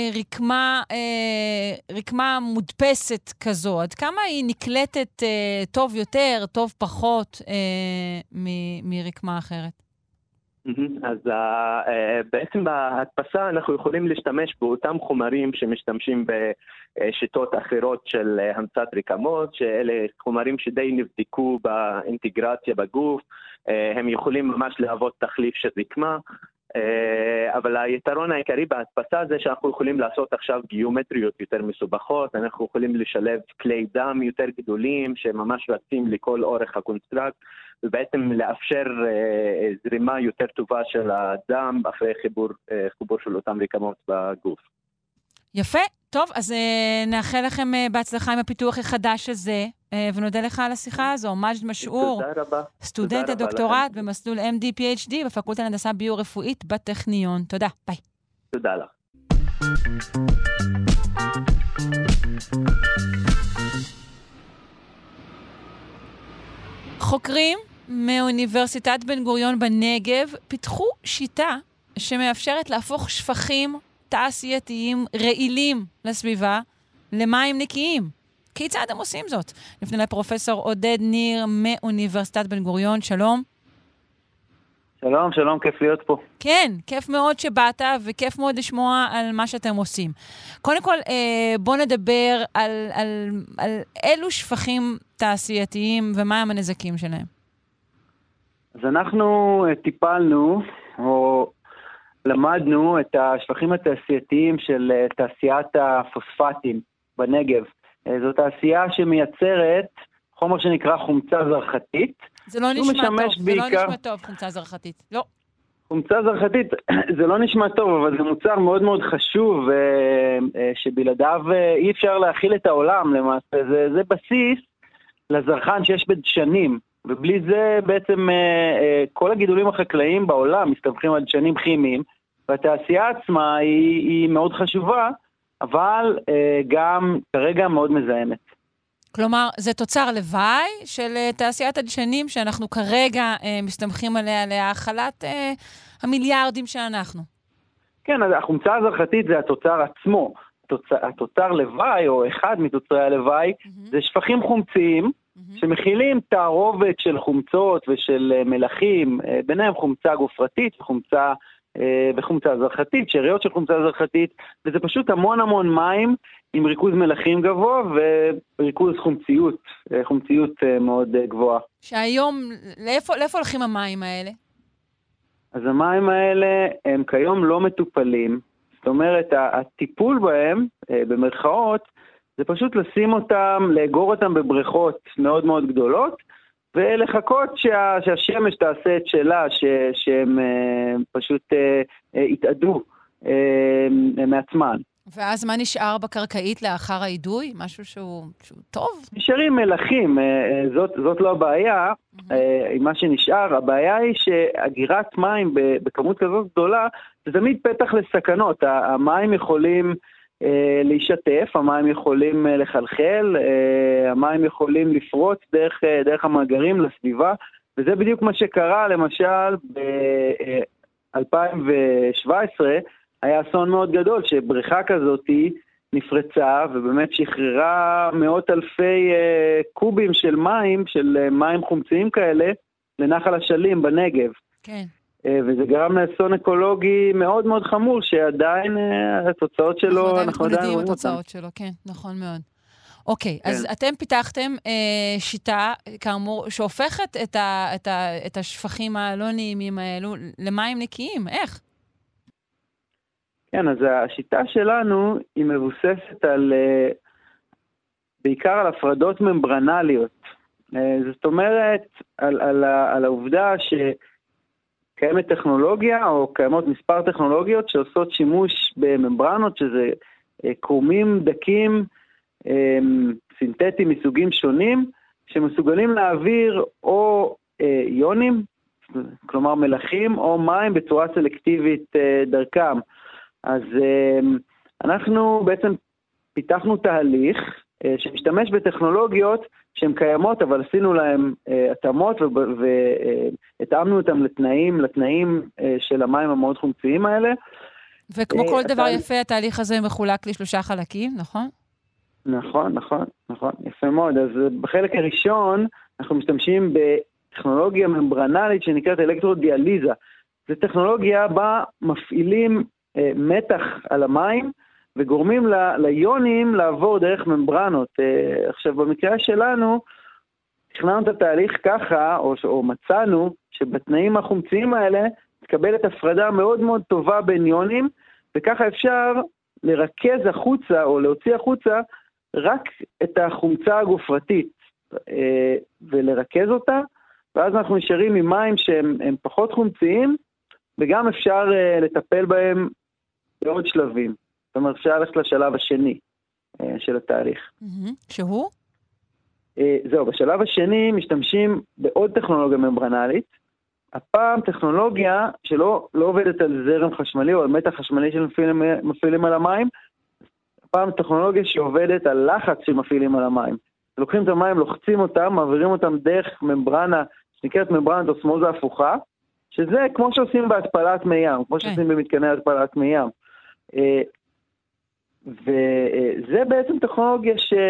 רקמה מודפסת כזו, עד כמה היא נקלטת טוב יותר, טוב פחות מרקמה אחרת? אז בעצם בהדפסה אנחנו יכולים להשתמש באותם חומרים שמשתמשים בשיטות אחרות של המצאת רקמות, שאלה חומרים שדי נבדקו באינטגרציה בגוף, הם יכולים ממש להוות תחליף של רקמה, אבל היתרון העיקרי בהדפסה זה שאנחנו יכולים לעשות עכשיו גיאומטריות יותר מסובכות, אנחנו יכולים לשלב כלי דם יותר גדולים שממש רצים לכל אורך הקונסטרקט, ובעצם לאפשר זרימה יותר טובה של הדם אחרי חיבור של אותם רקמות בגוף. יפה, טוב, אז נאחל לכם בהצלחה עם הפיתוח החדש הזה, ונודה לך על השיחה הזו. מג'ד משעור, סטודנט לדוקטורט במסלול MD-PhD בפקולטה להנדסה ביו-רפואית בטכניון. תודה, ביי. תודה לך. חוקרים מאוניברסיטת בן גוריון בנגב פיתחו שיטה שמאפשרת להפוך שפכים תעשייתיים רעילים לסביבה למים נקיים. כיצד הם עושים זאת? נפנה לפרופסור עודד ניר מאוניברסיטת בן גוריון. שלום. שלום, שלום, כיף להיות פה. כן, כיף מאוד שבאת, וכיף מאוד לשמוע על מה שאתם עושים. קודם כל, בוא נדבר על אילו שפכים תעשייתיים ומה הם הנזקים שלהם. אז אנחנו טיפלנו, או למדנו את השפכים התעשייתיים של תעשיית הפוספטים בנגב. זו תעשייה שמייצרת חומר שנקרא חומצה זרחתית. זה לא נשמע טוב, זה לא נשמע טוב, חומצה זרחתית. לא. חומצה זרחתית, זה לא נשמע טוב, אבל זה מוצר מאוד מאוד חשוב, שבלעדיו אי אפשר להכיל את העולם למעשה. זה בסיס לזרחן שיש בדשנים, ובלי זה בעצם כל הגידולים החקלאיים בעולם מסתמכים על דשנים כימיים, והתעשייה עצמה היא מאוד חשובה, אבל גם כרגע מאוד מזהמת. כלומר, זה תוצר לוואי של תעשיית הדשנים שאנחנו כרגע מסתמכים עליה להאכלת המיליארדים שאנחנו. כן, אז החומצה הזרחתית זה התוצר עצמו. התוצר לוואי, או אחד מתוצרי הלוואי, זה שפכים חומציים שמכילים תערובת של חומצות ושל מלחים, ביניהם חומצה גופרתית וחומצה זרחתית, שאריות של חומצה זרחתית, וזה פשוט המון המון מים עם ריכוז מלחים גבוה וריכוז חומציות מאוד גבוהה. שהיום, לאיפה הולכים המים האלה? אז המים האלה הם כיום לא מטופלים, זאת אומרת, הטיפול בהם, במרכאות, זה פשוט לשים אותם, לאגור אותם בבריכות מאוד מאוד גדולות, ולחכות שהשמש תעשה את שלה, שהם פשוט יתעדו מעצמן. ואז מה נשאר בקרקעית לאחר העידוי? משהו שהוא טוב? נשארים מלחים, זאת לא הבעיה, עם מה שנשאר. הבעיה היא שאגירת מים בכמות כזאת גדולה, זה תמיד פתח לסכנות. המים יכולים להישטף, המים יכולים לחלחל, המים יכולים לפרוץ דרך המאגרים לסביבה, וזה בדיוק מה שקרה, למשל, ב-2017, היה אסון מאוד גדול, שבריכה כזאת נפרצה, ובאמת שחררה מאות אלפי קובים של מים חומציים כאלה, לנחל אשלים בנגב. כן. וזה גרם לאסון אקולוגי מאוד מאוד חמור, שעדיין התוצאות שלו, אנחנו עדיין מתמודדים עם התוצאות שלו, כן, נכון מאוד. אוקיי, כן. אז אתם פיתחתם שיטה, כאמור, שהופכת את השפכים הלא נעימים האלו למים נקיים. איך? כן, אז השיטה שלנו היא מבוססת בעיקר על הפרדות ממברנליות. זאת אומרת, על העובדה שקיימת טכנולוגיה, או קיימות מספר טכנולוגיות שעושות שימוש בממברנות, שזה קרומים דקים, סינתטיים מסוגים שונים, שמסוגלים להעביר או איונים, כלומר מלחים, או מים בצורה סלקטיבית דרכם. אז אנחנו בעצם פיתחנו תהליך שמשתמש בטכנולוגיות שהן קיימות, אבל עשינו להם התאמות והתאמנו אותם לתנאים של המים המאוד חומציים האלה. וכמו כל דבר יפה, התהליך הזה מחולק ל3 חלקים, נכון? נכון, יפה מאוד. אז בחלק הראשון אנחנו משתמשים בטכנולוגיה ממברנלית שנקראת אלקטרודיאליזה. זו טכנולוגיה בה מפעילים מתח על המים, וגורמים ליונים לעבור דרך ממברנות. עכשיו, במקרה שלנו, תכננו את התהליך ככה, או מצאנו, שבתנאים החומציים האלה, תקבלת הפרדה מאוד מאוד טובה בין יונים, וככה אפשר לרכז החוצה, או להוציא החוצה, רק את החומצה הגופרתית, ולרכז אותה, ואז אנחנו נשארים עם מים שהם פחות חומציים, וגם אפשר לטפל בהם בעוד שלבים. זאת אומרת, אפשר ללכת לשלב השני של התהליך. שהוא? זהו, בשלב השני משתמשים בעוד טכנולוגיה ממברנלית, הפעם טכנולוגיה שלא עובדת על זרם חשמלי או על מתח חשמלי שמפעילים על המים, הפעם טכנולוגיה שעובדת על לחץ שמפעילים על המים. לוקחים את המים, לוחצים אותם, מעבירים אותם דרך ממברנה, שנקראת ממברנת אוסמוזה הפוכה, שזה כמו שעושים בהתפלת מי ים, כמו שעושים במתקני התפלת מי ים. וזה בעצם טכנולוגיה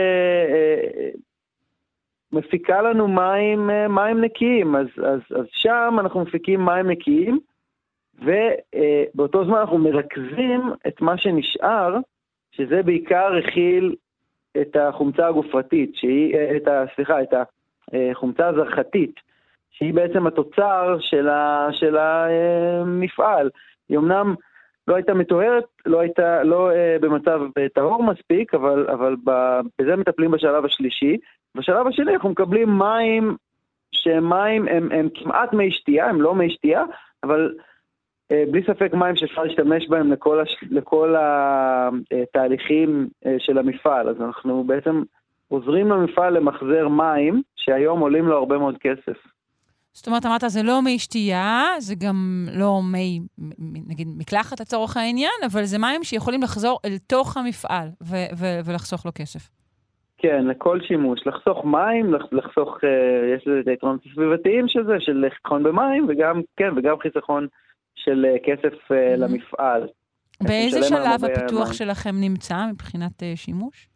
שמפיקה לנו מים נקיים, אז שם אנחנו מפיקים מים נקיים, ובאותו זמן אנחנו מרכזים את מה שנשאר, שזה בעיקר הכיל את החומצה הגופרתית, את החומצה הזרחתית, שהיא בעצם התוצר של המפעל. היא אמנם לא הייתה מטוהרת, לא במצב טהור מספיק, אבל בזה מטפלים בשלב השלישי. בשלב השני אנחנו מקבלים מים, שמים הם כמעט מי שתייה, הם לא מי שתייה, אבל בלי ספק מים שאפשר להשתמש בהם לכל התהליכים של המפעל. אז אנחנו בעצם עוזרים למפעל למחזר מים, שהיום עולים לו הרבה מאוד כסף. זאת אומרת, אמרת, זה לא מי שתייה, זה גם לא מי, נגיד, מקלחת לצורך העניין, אבל זה מים שיכולים לחזור אל תוך המפעל ולחסוך לו כסף. כן, לכל שימוש. לחסוך מים, לחסוך, יש לזה את היתרונות הסביבתיים של זה, של חיסכון במים, וגם חיסכון של כסף למפעל. באיזה שלב הפיתוח שלכם נמצא מבחינת שימוש?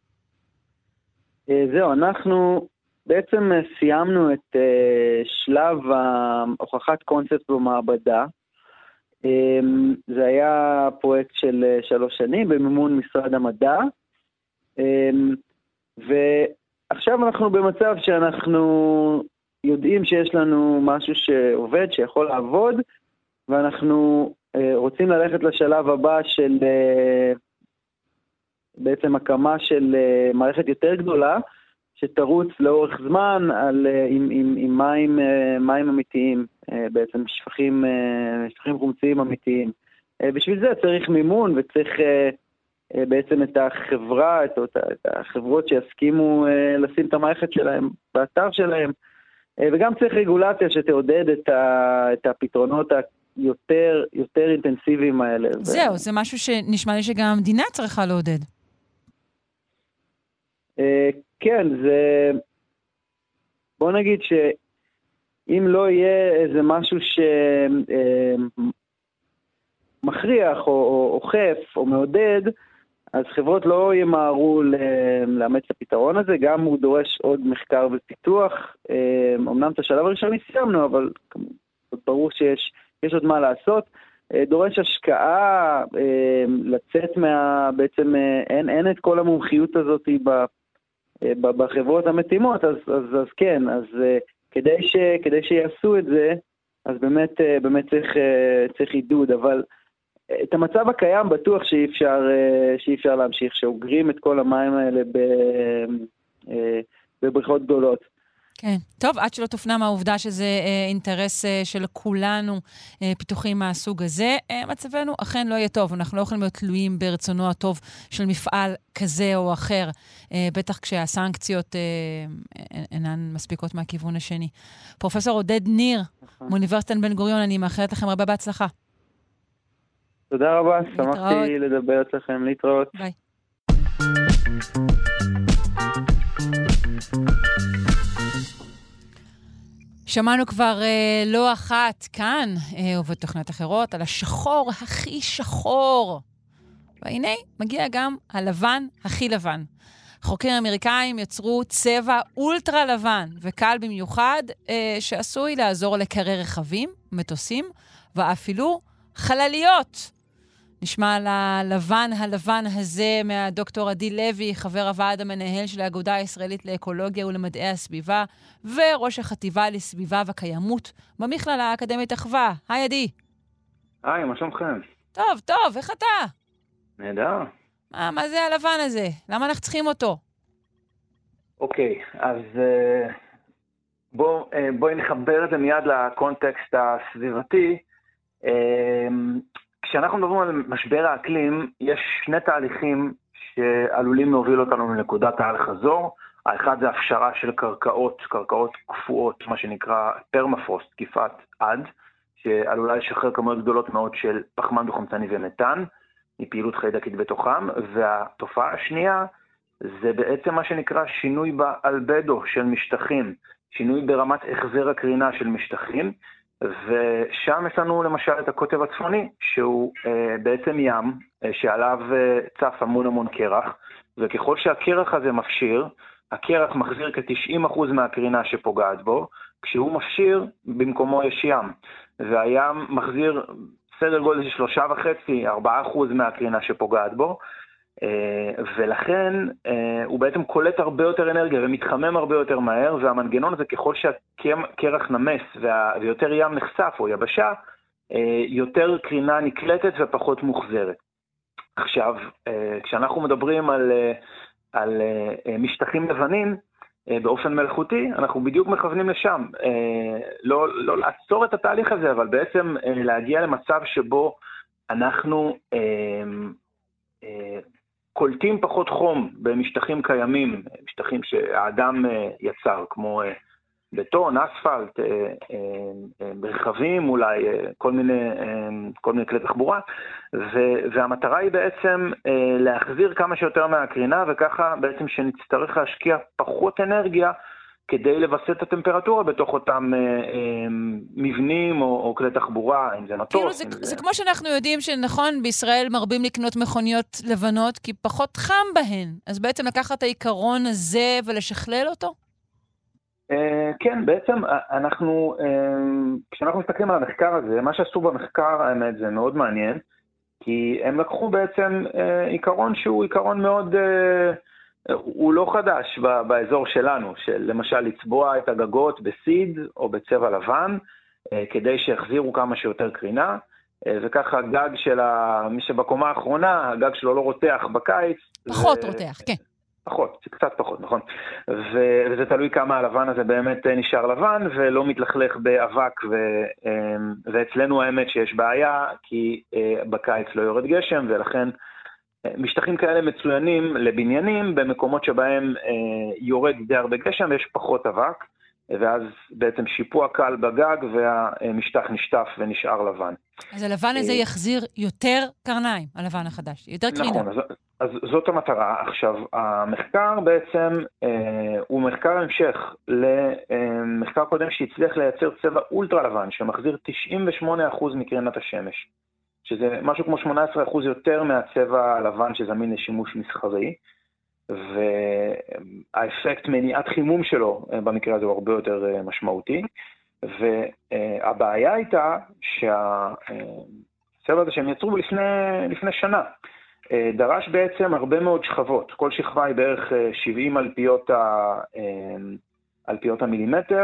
זהו, אנחנו בעצם סיימנו את שלב הוכחת קונספט במעבדה. זה היה פרויקט של 3 שנים במימון משרד המדע, ועכשיו אנחנו במצב שאנחנו יודעים שיש לנו משהו שעובד, שיכול לעבוד, ואנחנו רוצים ללכת לשלב הבא של בעצם הקמה של מערכת יותר גדולה, שתרוץ לאורך זמן עם מים אמיתיים, בעצם שפכים חומציים אמיתיים. בשביל זה צריך מימון וצריך בעצם את החברות שיסכימו לשים את המערכת שלהם באתר שלהם, וגם צריך רגולציה שתעודד את הפתרונות היותר אינטנסיביים האלה. זהו, זה משהו שנשמע לי שגם המדינה צריכה לעודד. כן, בוא נגיד שאם לא יהיה איזה משהו שמכריח או אוכף או מעודד, אז חברות לא ימהרו לאמץ את הפתרון הזה. גם הוא דורש עוד מחקר ופיתוח. אמנם את השלב הראשון סיימנו, אבל ברור שיש עוד מה לעשות. דורש השקעה, לצאת בעצם אין את כל המומחיות הזאת בחברות המתאימות, אז כן, אז כדי שיעשו את זה, אז באמת צריך עידוד, אבל את המצב הקיים בטוח שאי אפשר להמשיך, שאוגרים את כל המים האלה בבריכות גדולות. כן, טוב, עד שלא תופנם העובדה שזה אינטרס של כולנו, פיתוחים מהסוג הזה, מצבנו אכן לא יהיה טוב. אנחנו לא יכולים להיות תלויים ברצונו הטוב של מפעל כזה או אחר, בטח כשהסנקציות אינן מספיקות מהכיוון השני. פרופסור עודד ניר, מאוניברסיטת בן גוריון, אני מאחלת לכם הרבה בהצלחה. תודה רבה, שמחתי לדבר אצלכם, להתראות. ביי. שמענו כבר לא אחת כאן, ובתוכניות אחרות, על השחור הכי שחור. והנה, מגיע גם הלבן הכי לבן. חוקרים אמריקאים יצרו צבע אולטרה לבן, וקל במיוחד, שעשוי לעזור לקרר רכבים, מטוסים, ואפילו חלליות. נשמע על הלבן הזה מהדוקטור עדי לוי, חבר הוועד המנהל של האגודה הישראלית לאקולוגיה ולמדעי הסביבה, וראש החטיבה לסביבה וקיימות במכללה האקדמית אחווה. היי עדי. היי, מה שלומכם? טוב, איך אתה? נהדר. מה זה הלבן הזה? למה אנחנו צריכים אותו? אוקיי, אז בואי נחבר את זה מיד לקונטקסט הסביבתי. כשאנחנו מדברים על משבר האקלים, יש 2 תהליכים שעלולים להוביל אותנו לנקודת האל-חזור. האחד זה הפשרה של קרקעות קפואות, מה שנקרא פרמפרוסט, תקיפת עד, שעלולה לשחרר כמויות גדולות מאוד של פחמן דו-חמצני ומתאן, מפעילות חיידקית בתוכם. והתופעה השנייה זה בעצם מה שנקרא שינוי באלבדו של משטחים, שינוי ברמת החזר הקרינה של משטחים, ושם יש לנו למשל את הקוטב הצפוני, שהוא בעצם ים שעליו צף המון קרח, וככל שהקרח הזה מפשיר, הקרח מחזיר כ-90% מהקרינה שפוגעת בו, כשהוא מפשיר במקומו יש ים, והים מחזיר סדר גודל של 3.5-4% מהקרינה שפוגעת בו, ולכן הוא בעצם קולט הרבה יותר אנרגיה ומתחמם הרבה יותר מהר, והמנגנון הזה ככל שהקרח נמס ויותר ים נחשף או יבשה, יותר קרינה נקלטת ופחות מוחזרת. עכשיו, כשאנחנו מדברים על משטחים לבנים, באופן מלאכותי, אנחנו בדיוק מכוונים לשם. לא לעצור את התהליך הזה, אבל בעצם להגיע למצב שבו אנחנו קולטים פחות חום במשטחים קיימים, משטחים שהאדם יצר, כמו בטון, אספלט, רכבים אולי, כל מיני כלי תחבורה, והמטרה היא בעצם להחזיר כמה שיותר מהקרינה, וככה בעצם שנצטרך להשקיע פחות אנרגיה, כדי לבסס את הטמפרטורה בתוך אותם מבנים או כלי תחבורה, אם זה מטוס. כאילו זה כמו שאנחנו יודעים שנכון, בישראל מרבים לקנות מכוניות לבנות, כי פחות חם בהן. אז בעצם לקחת את העיקרון הזה ולשכלל אותו? כן, בעצם כשאנחנו מסתכלים על המחקר הזה, מה שעשו במחקר, האמת, זה מאוד מעניין, כי הם לקחו בעצם עיקרון שהוא עיקרון מאוד, הוא לא חדש באזור שלנו, של למשל לצבוע את הגגות בסיד או בצבע לבן, כדי שיחזירו כמה שיותר קרינה, וככה הגג של מי שבקומה האחרונה, הגג שלו לא רותח בקיץ. פחות רותח, כן. פחות, קצת פחות, נכון. וזה תלוי כמה הלבן הזה באמת נשאר לבן, ולא מתלכלך באבק, ואצלנו האמת שיש בעיה, כי בקיץ לא יורד גשם, ולכן משטחים כאלה מצוינים לבניינים, במקומות שבהם יורד די הרבה גשם, ויש פחות אבק, ואז בעצם שיפוע קל בגג, והמשטח נשטף ונשאר לבן. אז הלבן הזה יחזיר יותר קרניים, הלבן החדש, יותר קרינה. נכון, אז זאת המטרה. עכשיו, המחקר בעצם הוא מחקר המשך למחקר קודם שהצליח לייצר צבע אולטרה לבן, שמחזיר 98% מקרינת השמש, שזה משהו כמו 18% יותר מהצבע הלבן שזמין לשימוש מסחרי, והאפקט מניעת חימום שלו במקרה הזה הוא הרבה יותר משמעותי, והבעיה הייתה שהצבע הזה שהם יצרו לפני שנה, דרש בעצם הרבה מאוד שכבות. כל שכבה היא בערך 70 אלפיות המילימטר,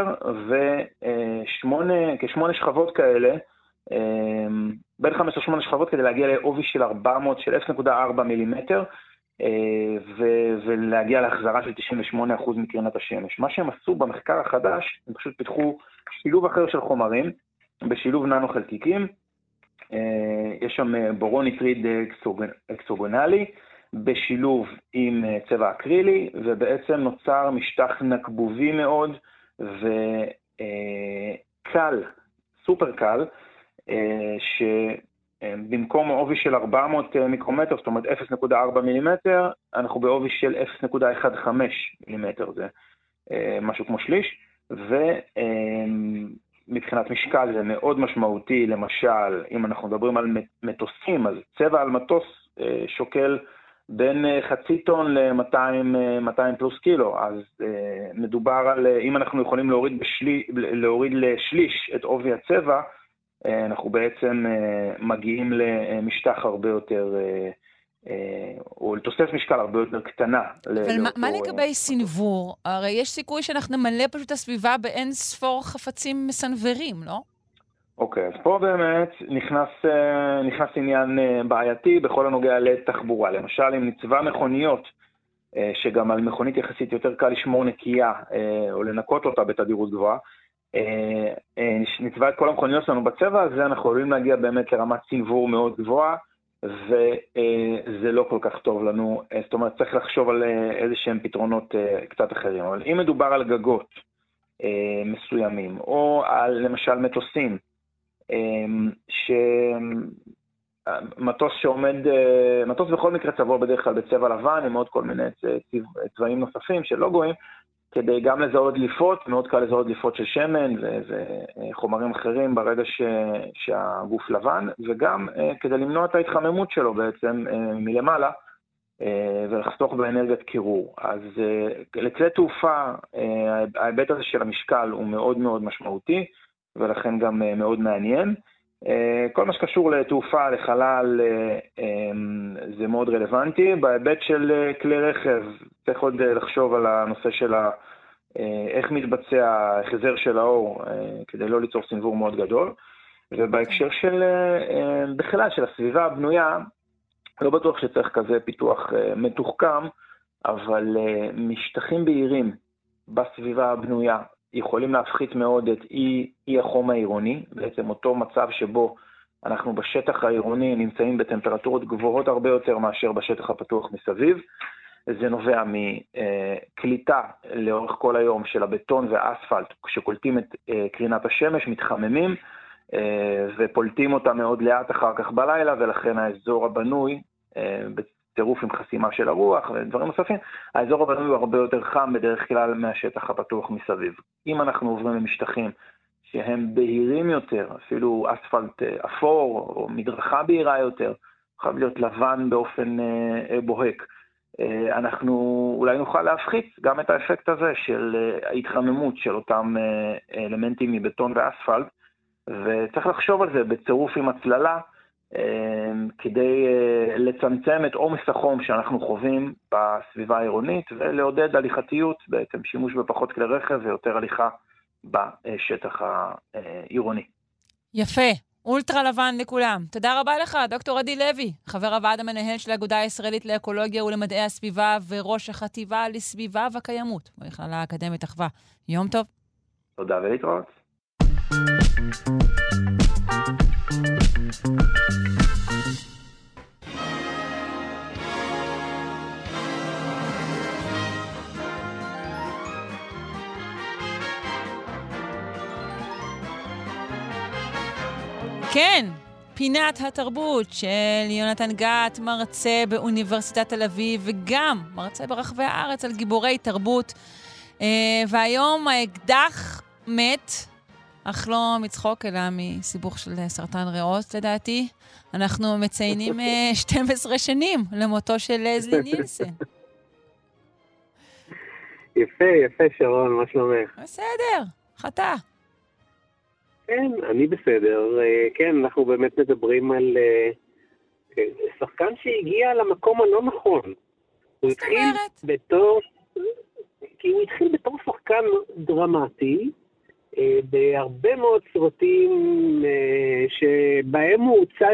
וכ8 שכבות כאלה, בין 5 ל-8 שכבות כדי להגיע לעובי של 0.4 מילימטר, ולהגיע להחזרה של 98% מקרינת השמש. מה שהם עשו במחקר החדש, הם פשוט פיתחו שילוב אחר של חומרים, בשילוב ננו חלקיקים, יש שם בורון ניטריד אקסוגונלי, בשילוב עם צבע אקרילי, ובעצם נוצר משטח נקבובי מאוד, וקל, סופר קל, שבמקום עובי של 400 מיקרומטר, זאת אומרת 0.4 מילימטר, אנחנו בעובי של 0.15 מילימטר, זה משהו כמו שליש, מבחינת משקל זה מאוד משמעותי. למשל, אם אנחנו מדברים על מטוסים, אז צבע על מטוס שוקל בין חצי טון ל-200 פלוס קילו, אז מדובר על, אם אנחנו יכולים להוריד לשליש את עובי הצבע, אנחנו בעצם מגיעים למשטח הרבה יותר, או לתוסף משקל הרבה יותר קטנה. אבל מה לגבי סנבור? הרי יש סיכוי שאנחנו נמלא פשוט הסביבה באין ספור חפצים מסנברים, לא? אוקיי, אז פה באמת נכנס עניין בעייתי בכל הנוגע לתחבורה. למשל, אם נצבע מכוניות, שגם על מכונית יחסית יותר קל לשמור נקייה, או לנקות אותה בתדירות גבוהה, נצבע את כל המכוניות שלנו בצבע הזה, אנחנו יכולים להגיע באמת לרמת סנבור מאוד גבוהה, וזה לא כל כך טוב לנו. זאת אומרת, צריך לחשוב על איזה שהם פתרונות קצת אחרים. אבל אם מדובר על גגות מסוימים, או על למשל מטוסים, מטוס בכל מקרה צבוע בדרך כלל בצבע לבן, עם עוד כל מיני צבעים נוספים של לוגויים, כדי גם לזהות דליפות, מאוד קל לזהות דליפות של שמן וחומרים אחרים ברגע שהגוף לבן, וגם כדי למנוע את ההתחממות שלו בעצם מלמעלה, ולחסוך באנרגיית קירור. אז לכלי תעופה, ההיבט הזה של המשקל הוא מאוד מאוד משמעותי, ולכן גם מאוד מעניין. כל מה שקשור לתעופה, לחלל, זה מאוד רלוונטי. בהיבט של כלי רכב, צריך עוד לחשוב על הנושא של איך מתבצע החזר של האור, כדי לא ליצור סנוור מאוד גדול. ובהקשר של, בכלל, של הסביבה הבנויה, לא בטוח שצריך כזה פיתוח מתוחכם, אבל משטחים בהירים בסביבה הבנויה יכולים להפחית מאוד את אי החום העירוני, בעצם אותו מצב שבו אנחנו בשטח העירוני נמצאים בטמפרטורות גבוהות הרבה יותר מאשר בשטח הפתוח מסביב. זה נובע מקליטה לאורך כל היום של הבטון והאספלט, כשקולטים את קרינת השמש, מתחממים, ופולטים אותה מאוד לאט אחר כך בלילה, ולכן האזור הבנוי, בצירוף עם חסימה של הרוח ודברים נוספים, האזור הבנוי הוא הרבה יותר חם בדרך כלל מהשטח הפתוח מסביב. אם אנחנו עוברים למשטחים שהם בהירים יותר, אפילו אספלט אפור או מדרכה בהירה יותר, חייב להיות לבן באופן בוהק, אנחנו אולי נוכל להפחית גם את האפקט הזה של ההתחממות של אותם אלמנטים מבטון ואספלט, וצריך לחשוב על זה בצירוף עם הצללה, כדי לצמצם את עומס החום שאנחנו חווים בסביבה העירונית, ולעודד הליכתיות, בעצם שימוש בפחות כלי רכב ויותר הליכה בשטח העירוני. יפה, אולטרה לבן לכולם. תודה רבה לך, דוקטור עדי לוי, חבר הוועד המנהל של האגודה הישראלית לאקולוגיה ולמדעי הסביבה, וראש החטיבה לסביבה וקיימות במכללה האקדמית אחווה. יום טוב. תודה ולהתראות. כן, פינת התרבות של יונתן גת, מרצה באוניברסיטת תל אביב, וגם מרצה ברחבי הארץ על גיבורי תרבות. והיום האקדח מת, אך לא מצחוק, אלא מסיבוך של סרטן ריאות, לדעתי. אנחנו מציינים 12 שנים למותו של לזלי נילסן. יפה, שרון, מה שלומך? בסדר, חטא. כן, אני בסדר. כן, אנחנו באמת מדברים על שחקן שהגיע למקום הלא נכון. הוא התחיל בתור שחקן דרמטי, בהרבה מאוד סרטים שבהם הוא הוצג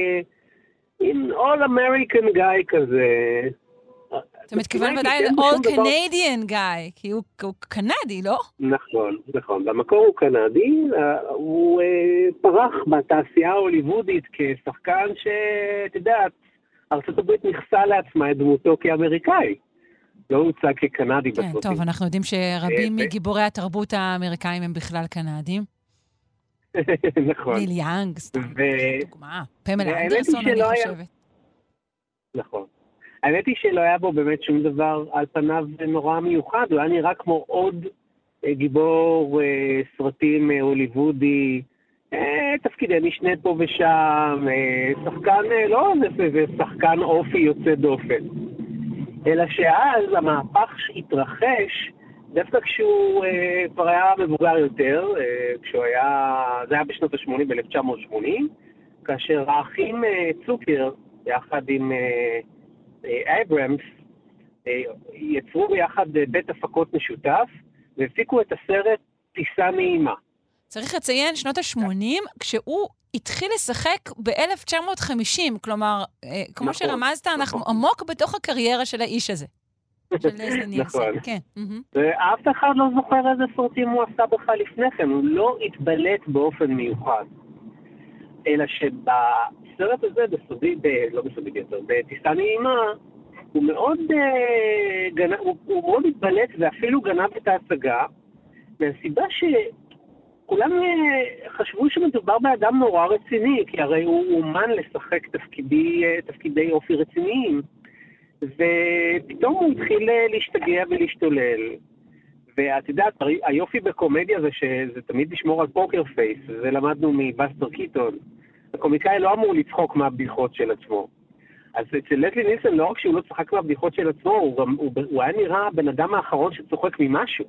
all American guy כזה. אתה מתכוון ודאי ל-all Canadian guy, כי הוא קנדי, לא? נכון. במקור הוא קנדי, הוא פרח בתעשייה ההוליוודית כשחקן שאת יודעת, ארצות הברית נכסה לעצמה את דמותו כאמריקאי. לא הוצג כקנדי בסרטים. כן, טוב, אנחנו יודעים שרבים מגיבורי התרבות האמריקאים הם בכלל קנדים. נכון. ליל יאנג, סתם, דוגמה. פמלה אנדרסון, אני חושבת. נכון. האמת היא שלא היה בו באמת שום דבר על פניו נורא מיוחד, הוא היה נראה כמו עוד גיבור סרטים הוליוודי, תפקידי משנה פה ושם, שחקן, לא, זה שחקן אופי יוצא דופן. אלא שאז המהפך התרחש, דווקא כשהוא כבר היה מבוגר יותר, זה היה בשנות ה-80, ב-1980, כאשר האחים צוקר, יחד עם אברמס, יצרו ביחד בית הפקות משותף, והפיקו את הסרט טיסה נעימה. צריך לציין, שנות ה-80, כשהוא התחיל לשחק ב-1950, כלומר, כמו שרמזת, אנחנו עמוק בתוך הקריירה של האיש הזה. של לזלי נילסן. נכון. כן. ואף אחד לא זוכר איזה סרטים הוא עשה בכלל לפני כן, הוא לא התבלט באופן מיוחד. אלא שבסרט הזה, בטיסה נעימה, הוא מאוד התבלט ואפילו גנב את ההצגה, מהסיבה שכולם חשבו שמדובר באדם נורא רציני, כי הרי הוא אומן לשחק תפקידי אופי רציניים, ופתאום הוא התחיל להשתגע ולהשתולל, ואת יודעת, היופי בקומדיה זה שזה תמיד לשמור על פוקר פייס, וזה למדנו מבאסטר קיטון. הקומיקאי לא אמור לצחוק מהבדיחות של עצמו. אז אצל לסלי נילסון לא רק שהוא לא צחק מהבדיחות של עצמו, הוא היה נראה בן אדם האחרון שצוחק ממשהו.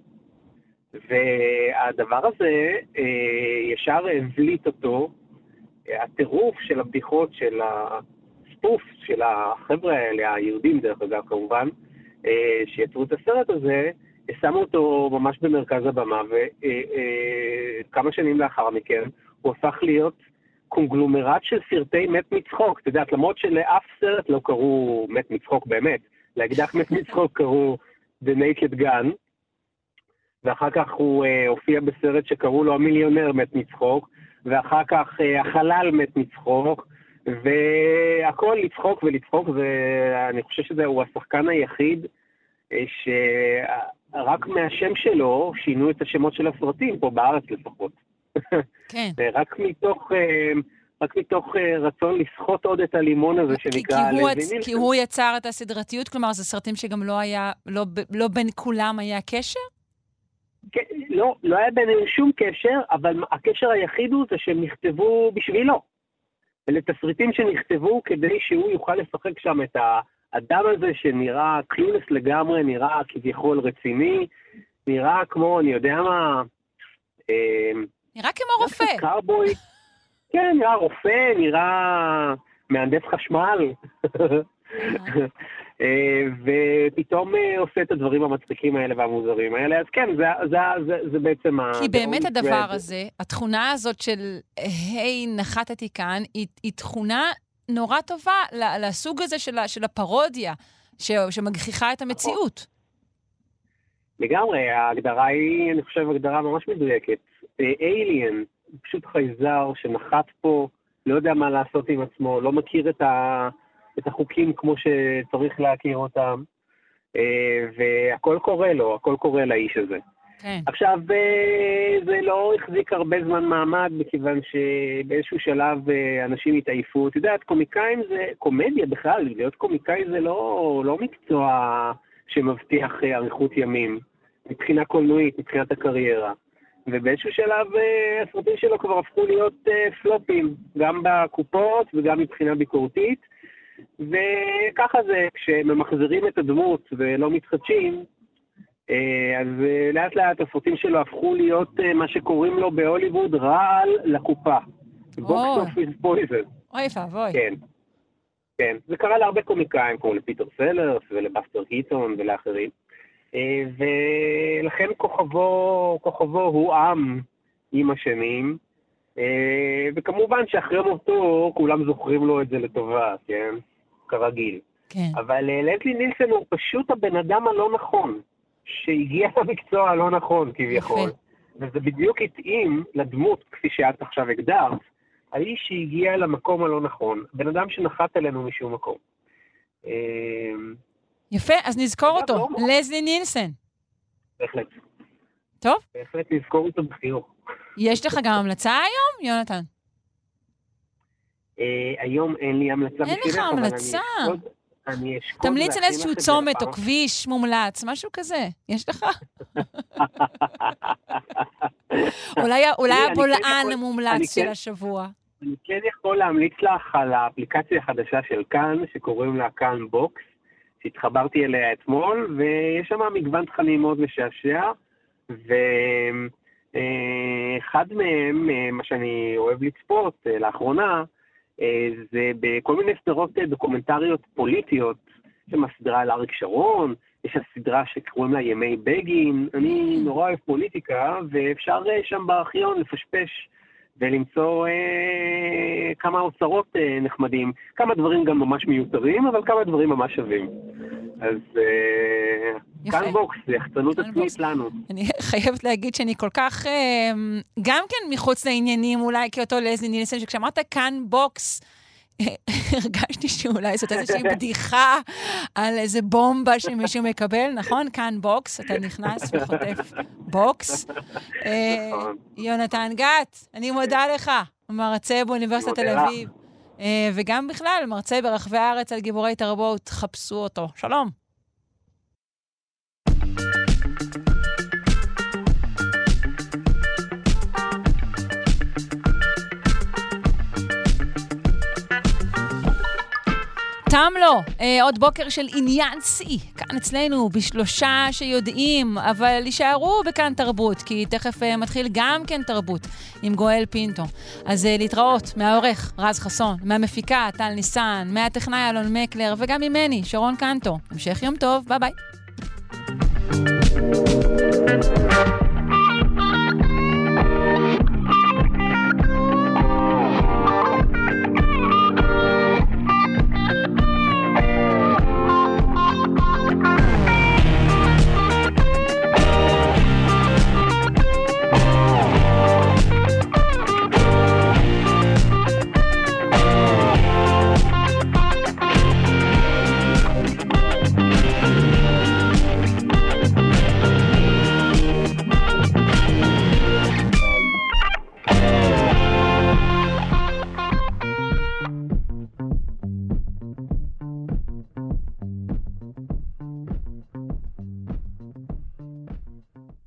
והדבר הזה ישר הבליט אותו, הטירוף של הבדיחות של הספוף של החבר'ה האלה, היהודים דרך אגב כמובן, שיצרו את הסרט הזה, שמו אותו ממש במרכז הבמה, וכמה שנים לאחר מכן הוא הפך להיות קונגלומרט של סרטי מת מצחוק. אתה יודעת, למרות שלאף סרט לא קראו מת מצחוק באמת, לאקדח מת מצחוק קראו The Naked Gun, ואחר כך הוא הופיע בסרט שקראו לו המיליונר מת מצחוק, ואחר כך החלל מת מצחוק, והכל לצחוק ולצחוק, ואני חושב שהוא השחקן היחיד שרק מהשם שלו שינו את השמות של הסרטים, פה בארץ לפחות. כן. רק מתוך רצון לסחוט עוד את הלימון הזה שנקרא לסלי נילסון. כי הוא יצר את הסדרתיות, כלומר זה סרטים שגם לא היה, לא בין כולם היה קשר? כן, לא היה ביניהם שום קשר, אבל הקשר היחיד הוא זה שהם נכתבו בשבילו. אלה תסריטים שנכתבו כדי שהוא יוכל לשחק שם את האדם הזה שנראה קלולס לגמרי, נראה כביכול רציני, נראה כמו, אני יודע מה... נראה כמו רופא. קארבוי. כן, נראה רופא, נראה מהנדס חשמל. ופתאום עושה את הדברים המצחיקים האלה והמוזרים האלה, אז כן, זה בעצם... כי באמת הדבר הזה, התכונה הזאת של היי, נחתתי כאן, היא תכונה נורא טובה לסוג הזה של הפרודיה, שמגחיכה את המציאות. לגמרי, ההגדרה היא, אני חושב, הגדרה ממש מדויקת. אליין, פשוט חייזר שנחת פה, לא יודע מה לעשות עם עצמו, לא מכיר את החוקים כמו שצריך להכיר אותם, והכל קורה לו, הכל קורה לאיש הזה. כן. עכשיו, זה לא החזיק הרבה זמן מעמד, מכיוון שבאיזשהו שלב אנשים התעייפו. את יודעת, קומיקאים זה, קומדיה בכלל, להיות קומיקאי זה לא מקצוע שמבטיח אריכות ימים, מבחינה קולנועית, מבחינת הקריירה. ובאיזשהו שלב הסרטים שלו כבר הפכו להיות פלופים, גם בקופות וגם מבחינה ביקורתית, וככה זה, כשממחזרים את הדמות ולא מתחדשים, אז לאט לאט הסרטים שלו הפכו להיות מה שקוראים לו בהוליווד רעל לקופה. בוקס אופיס פויזן. אוי ואבוי. כן. כן, זה קרה להרבה קומיקאים, כמו לפיטר סלרס ולבאסטר קיטון ולאחרים. ולכן כוכבו הוא עם עם השנים, וכמובן שאחרי מותו כולם זוכרים לו את זה לטובה, כן? כרגיל. כן. אבל לסלי נילסון הוא פשוט הבן אדם הלא נכון, שהגיע למקצוע הלא נכון כביכול. וזה בדיוק התאים לדמות, כפי שאת עכשיו הגדרת, האיש שהגיע למקום הלא נכון, בן אדם שנחת עלינו משום מקום. יפה, אז נזכור אותו, לסלי נילסון. בהחלט. טוב. בהחלט נזכור אותו בחיוך. יש לך גם המלצה היום, יונתן? היום אין לי המלצה בשבילך, אין לך המלצה. תמליץ על איזשהו צומת או כביש מומלץ, משהו כזה. יש לך? אולי הבולען המומלץ של השבוע. אני כן יכול להמליץ לך על האפליקציה החדשה של כאן, שקוראים לה כאן בוקס, שהתחברתי אליה אתמול, ויש שם מגוון תכנים מאוד משעשע, ואחד מהם, מה שאני אוהב לצפות לאחרונה, זה בכל מיני סדרות דוקומנטריות פוליטיות, יש שם סדרה על אריק שרון, יש שם סדרה שקוראים לה ימי בגין, אני נורא אוהב פוליטיקה, ואפשר שם בארכיון לפשפש ולמצוא כמה אוצרות נחמדים, כמה דברים גם ממש מיותרים, אבל כמה דברים ממש שווים. אז כאן בוקס, זה יחצנות עצמית לנו. אני חייבת להגיד שאני כל כך, גם כן מחוץ לעניינים, אולי כאותו לסלי נילסון, שכשאמרת כאן בוקס, הרגשתי שאולי זאת איזושהי בדיחה על איזה בומבה שמישהו מקבל, נכון? כאן בוקס, אתה נכנס וחוטף בוקס. יונתן גת, אני מודה לך, מרצה באוניברסיטת תל אביב, וגם בכלל, מרצה ברחבי הארץ על גיבורי תרבות, חפשו אותו. שלום. גם לא, עוד בוקר של עניין סי, כאן אצלנו בשלושה שיודעים, אבל יישארו בכאן תרבות, כי תכף מתחיל גם כן תרבות עם גואל פינטו. אז להתראות מהעורך רז חסון, מהמפיקה טל ניסן, מהטכנאי אלון מקלר, וגם ממני, שרון קנטו. המשך יום טוב, ביי ביי.